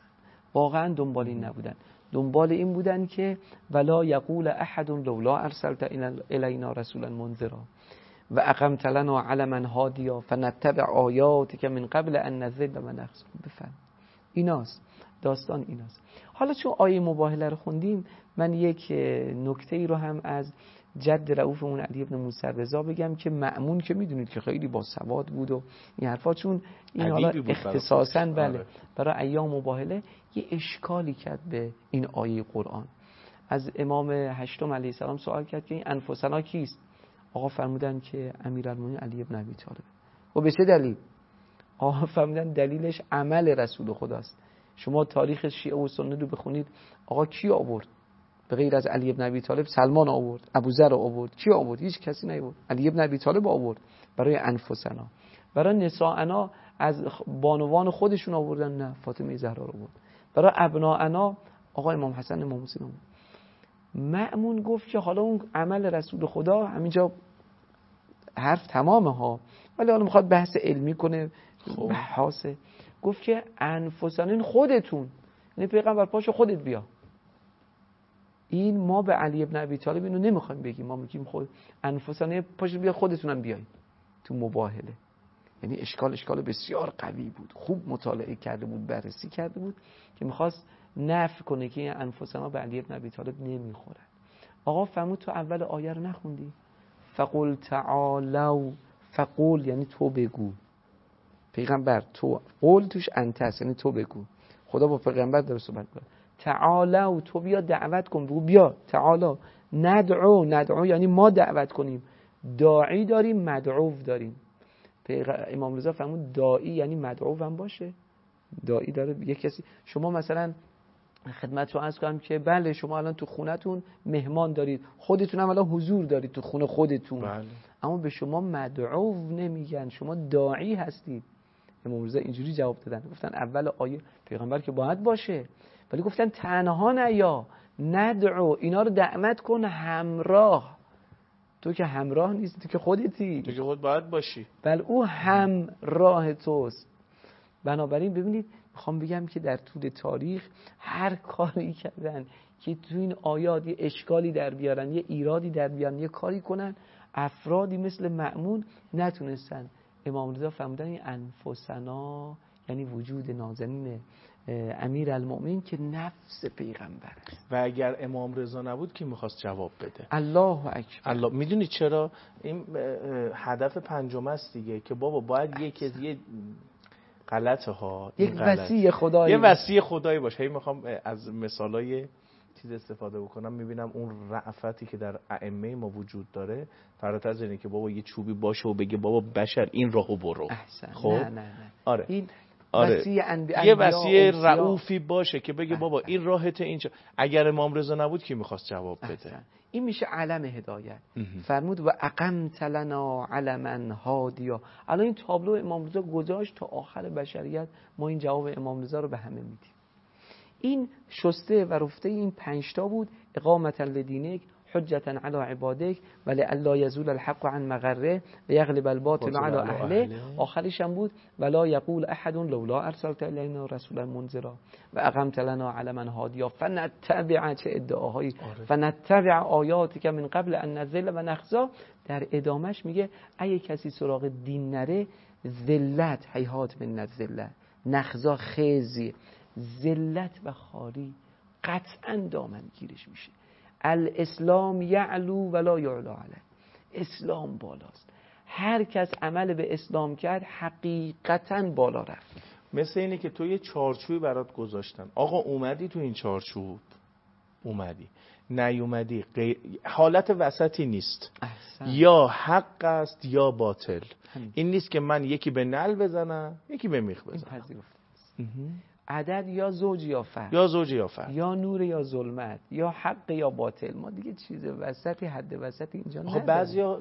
واقعا دنبال این نبودن، دنبال این بودن که ولا یقول احد لولا ارسلت الینا رسولا منذرا و اقمت لنا علما هادیا فنتبع آیاتک من قبل ان نذل و نخزا. بفهم ایناست داستان، ایناست. حالا چون آیه مباهله رو خوندیم، من یک نکته ای رو هم از جد رؤوفمون علی ابن موسی رضا بگم که مأمون که میدونید که خیلی باسواد بود و این حرفا، چون این حالا اختصاصا بله برای ایام مباهله یه اشکالی کرد به این آیه قرآن. از امام هشتم علیه السلام سوال کرد که این انفسنا کیست؟ آقا فرمودن که امیرالمومنین علی ابن ابی طالب. و به چه دلیل؟ آقا فرمودن دلیلش عمل رسول خداست. شما تاریخ شیعه و سنی رو بخونید، آقا کی آورد؟ به غیر از علی ابن ابی طالب سلمان آورد، ابوذر آورد، کی آورد؟ هیچ کسی نیاورد. علی ابن ابی طالب آورد برای انفسنا. برای نساءنا از بانوان خودشون آوردن؟ نه، فاطمه زهرا رو آورد. برای ابناءنا آقا امام حسن امام حسین آورد. مأمون گفت که حالا اون عمل رسول خدا همینجا حرف تمامه ها، ولی حالا میخواد بحث علمی کنه، خب. بحاسه گفت که انفسانین خودتون، یعنی پیغمبر پاشو خودت بیا. این ما به علی ابن ابی طالب اینو نمیخوایم بگیم، ما میگیم خود انفسانه پاشو بیا خودتونم بیاین تو مباهله. یعنی اشکال اشکال بسیار قوی بود، خوب مطالعه کرده بود، بررسی کرده بود که میخواست نفی کنه که این انفسنا به علی ابن ابی طالب نمیخورن. آقا فرمود تو اول آیه رو نخوندی؟ فقل تعالوا، فقل یعنی تو بگو، پیغمبر تو، قول توش انت است یعنی تو بگو، خدا با پیغمبر داره صحبت کنه. تعالوا تو بیا دعوت کن، بگو بیا تعالا، ندعو، ندعو یعنی ما دعوت کنیم، داعی داریم مدعو داریم. امام رضا فرمود داعی یعنی مدعو هم باشه، داعی داره یه کسی، شما مثلا خدمت رو عرض کنم که بله شما الان تو خونتون مهمان دارید، خودتون هم الان حضور دارید تو خونه خودتون، بله. اما به شما مدعو نمیگن، شما داعی هستید. امام رضا اینجوری جواب دادن، گفتن اول آیه پیغمبر که باید باشه، ولی گفتن تنها نیا، ندعو، اینا رو دعوت کن همراه. تو که همراه نیستی، تو که خودتی، تو که خود باید باشی، بل او همراه توست. بنابراین ببینید میخوام بگم که در طول تاریخ هر کاری کردن که تو این آیات یه اشکالی در بیارن، یه ایرادی در بیارن، یه کاری کنن، افرادی مثل مأمون نتونستن. امام رضا فرمودن این انفسنا یعنی وجود نازنین امیر المؤمنین که نفس پیغمبر است. و اگر امام رضا نبود کی میخواست جواب بده؟ الله اکبر. الله. میدونی چرا؟ این هدف پنجم است دیگه، که بابا باید یک یه غلطه ها، یک وصی خدایی، یه وصی خدایی باشه. هی میخوام از مثالای چیز استفاده بکنم، میبینم اون رأفتی که در ائمه ما وجود داره فراتر از اینه که بابا یه چوبی باشه و بگه بابا بشر این راهو برو. احسن. خب نه نه نه. آره. این آره. وصی انبی... یه وصیه اوسیا. رؤوفی باشه که بگه بابا این راهته اینجا. اگر امام رضا نبود کی میخواست جواب بده؟ احسن. این میشه علم هدایت. فرمود و اقمت لنا علما هادیا. الان این تابلو امام رضا گذاشت تا آخر بشریت، ما این جواب امام رضا رو به همه میدیم. این شسته و رفته این پنج تا بود. اقامتا لدینک، حجتا علی عبادک، ولی الا یزول الحق عن مغره و یغلب الباطل علی اهله. آخرش هم بود ولا یقول احد لولا ارسلت الینا رسولا منذرا و اقمت لنا علما هادیا فنتبع، چه ادعاهایی، فنتبع آیاتک من قبل ان نذل و نخزا. در ادامش میگه اگه کسی سراغ دین نره، ذلت هیهات من الذلت، نخزا خزی، ذلت و خاری قطعا دامن گیرش میشه. الاسلام یعلو ولا یعلا علیه، اسلام بالاست، هر کس عمل به اسلام کرد حقیقتا بالا رفت. مثل اینه که تو یه چارچوبی برات گذاشتن، آقا اومدی تو این چارچوب، اومدی نیومدی، غیر... حالت وسطی نیست. احسن. یا حق است یا باطل. همین. این نیست که من یکی به نل بزنم یکی به میخ بزنم. عدد یا زوج یا فرد، یا زوج یا فرد، یا نور یا ظلمت، یا حق یا باطل. ما دیگه چیز وسطی، حد وسطی اینجا نداریم. خب بعضیا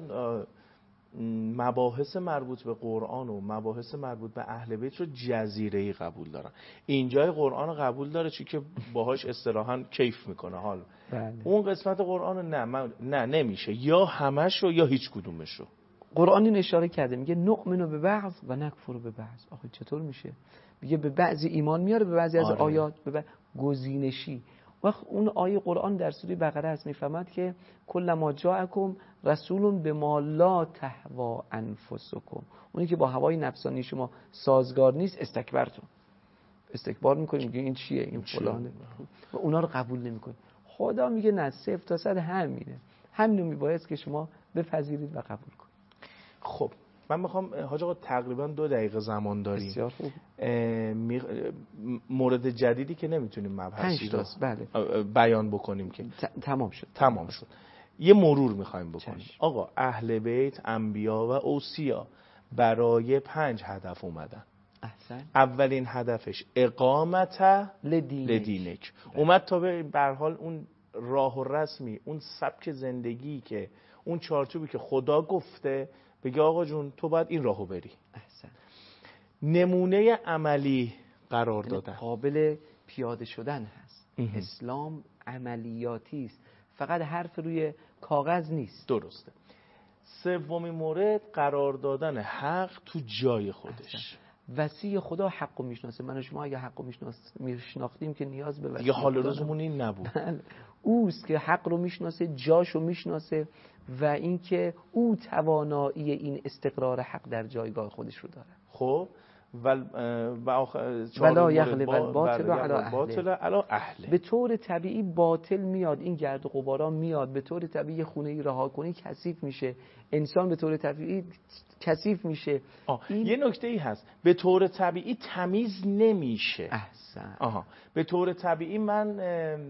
مباحث مربوط به قرآن و مباحث مربوط به اهل بیت رو جزیره‌ای قبول دارن. اینجای قرآن رو قبول داره چون که باهاش اصطلاحاً کیف میکنه حال. بله. اون قسمت قرآن رو نه من... نه نمیشه، یا همش رو یا هیچ کدومش رو. قرآن این اشاره کرده، میگه نؤمن به بعض و نکفر به بعض. آخه چطور میشه؟ میگه به بعضی ایمان میاره، به بعضی از آره. آیات به بعض گزینشی. وقت اون آیه قرآن در سوره بقره است، میفهمد که کل ما جاءکم رسول بما لا تهوا انفسکم، اونی که با هوای نفسانی شما سازگار نیست استکبرتون، استکبار میکنیم، میگه این چیه، این فلانه، و اونا رو قبول نمیکنیم. خدا میگه نه، صفر تا صد همینه، همینو میباید که شما بپذیرید و قبول کنید. خب من میخوام حاج آقا تقریبا دو دقیقه زمان داریم. بسیار خوب. می... مورد جدیدی که نمیتونیم مبحثی رو بله. بیان بکنیم که ت... تمام شد تمام شد یه مرور میخوایم بکنیم. چشم. آقا اهل بیت، انبیا و اوصیا برای پنج هدف اومدن. احسن. اولین هدفش اقامت لدینک, لدینک. اومد تا به هر حال اون راه و رسمی، اون سبک زندگی که اون چارچوبی که خدا گفته بگه آقا جون تو باید این راهو بری. احسن. نمونه عملی قرار دادن، قابل پیاده شدن هست. اسلام عملیاتی است، فقط حرف روی کاغذ نیست. درسته. سومین مورد قرار دادن حق تو جای خودش. احسن. وصی خدا حق رو میشناسه. من و شما اگه حق رو میشناختیم که نیاز به وصی دیگه حال خدا روزمون این نبود. اوست که حق رو میشناسه، جاش رو میشناسه و اینکه او توانایی این استقرار حق در جایگاه خودش رو داره. خب ول ولا یغلب الباطل علی اهله. به طور طبیعی باطل میاد، این گرد و غبارا میاد، به طور طبیعی خونه ای رها کنی کثیف میشه، انسان به طور طبیعی کثیف میشه. این... یه نکته ای هست، به طور طبیعی تمیز نمیشه. احسن. آها، به طور طبیعی من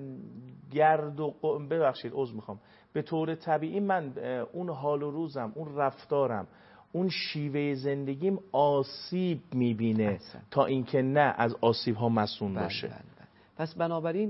گرد و ببخشید عذر میخوام، به طور طبیعی من اون حال و روزم، اون رفتارم، اون شیوه زندگیم آسیب میبینه احسن. تا اینکه نه از آسیب ها مسئول باشه. بل بل بل. پس بنابراین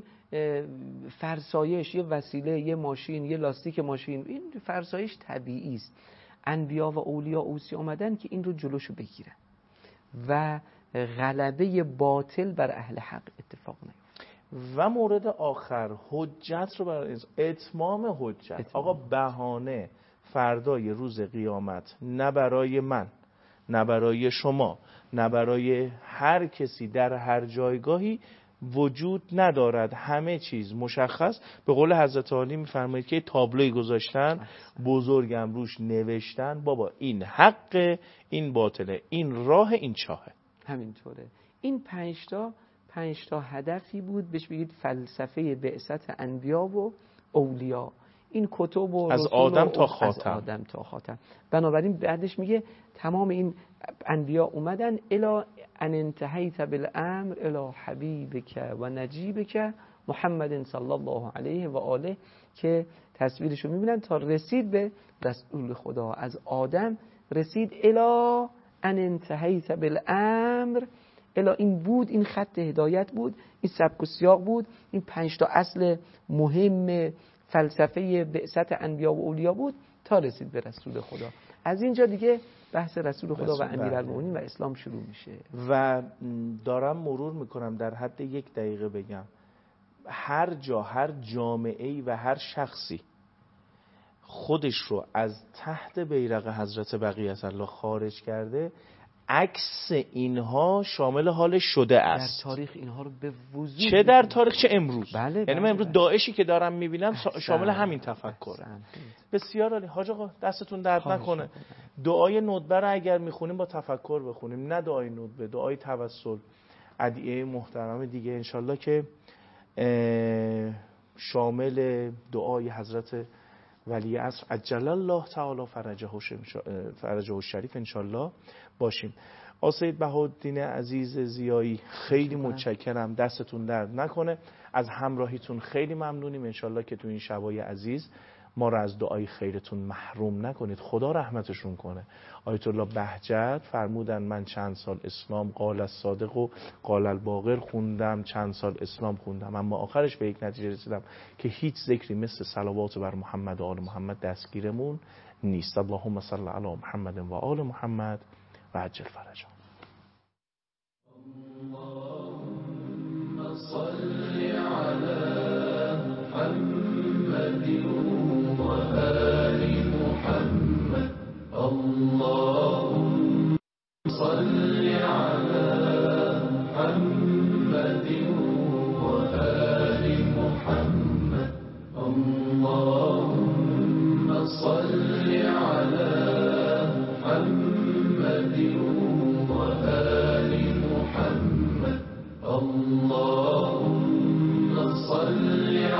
فرسایش، یه وسیله، یه ماشین، یه لاستیک ماشین، این فرسایش طبیعی است. انبیا و اولیا اوصی آمدن که این رو جلوشو بگیرن و غلبه باطل بر اهل حق اتفاق نیفته. و مورد آخر حجت رو برای اتمام حجت. اتمام. آقا بهانه فردای روز قیامت نه برای من، نه برای شما، نه برای هر کسی در هر جایگاهی وجود ندارد. همه چیز مشخص. به قول حضرت علی میفرمایید که تابلوی گذاشتن، بزرگم روش نوشتن بابا این حق، این باطله، این راه، این چاهه. همینطوره. این پنج تا پنج تا هدفی بود، بهش بگید فلسفه بعثت انبیا و اولیا. این کتب و از آدم تا خاتم. از آدم تا خاتم. بنابراین بعدش میگه تمام این انبیا اومدن الا ان انتهیت بالامر الی حبیبک و نجیبک محمد صلی الله علیه و آله، که تصویرش رو میبینن تا رسید به رسول خدا. از آدم رسید الی ان انتهیت بالامر، الا این بود، این خط هدایت بود، این سبک و سیاق بود، این پنج تا اصل مهم فلسفه بعثت انبیا و اولیا بود تا رسید به رسول خدا. از اینجا دیگه بحث رسول خدا و امیرالمومنین و اسلام شروع میشه. و دارم مرور میکنم در حد یک دقیقه بگم، هر جا، هر جامعه‌ای و هر شخصی خودش رو از تحت بیرق حضرت بقیت الله خارج کرده، عکس اینها شامل حال شده است. در تاریخ اینها رو به وضوح، چه در تاریخ چه امروز. بله بله یعنی من امروز بله. داعشی که دارم میبینم شامل همین تفکر. بسیار عالی. حاج آقا دستتون درد نکنه. دعای ندبه رو اگر میخونیم با تفکر بخونیم، نه دعای ندبه، دعای توسل، ادعیه محترم دیگه انشالله که شامل دعای حضرت ولی عصر عجل الله تعالی فرجه فرجه الشریف انشالله باشیم. آسید بهاءالدین عزیز زیایی خیلی متشکرم، دستتون درد نکنه، از همراهیتون خیلی ممنونیم. انشالله که تو این شبای عزیز ما را از دعای خیرتون محروم نکنید، خدا رحمتشون کنه. آیت الله بهجت فرمودن من چند سال اسلام قال الصادق و قال الباقر خوندم، چند سال اسلام خوندم، اما آخرش به یک نتیجه رسیدم که هیچ ذکری مثل صلوات بر محمد و آل محمد دستگیرمون نیست. اللهم صل علی محمد و آل محمد و عجل فرجهم. اللهم صل علی محمد و آل محمد. اللهم صل علی محمد و آل محمد. اللهم صل علی محمد و آل محمد. اللهم صل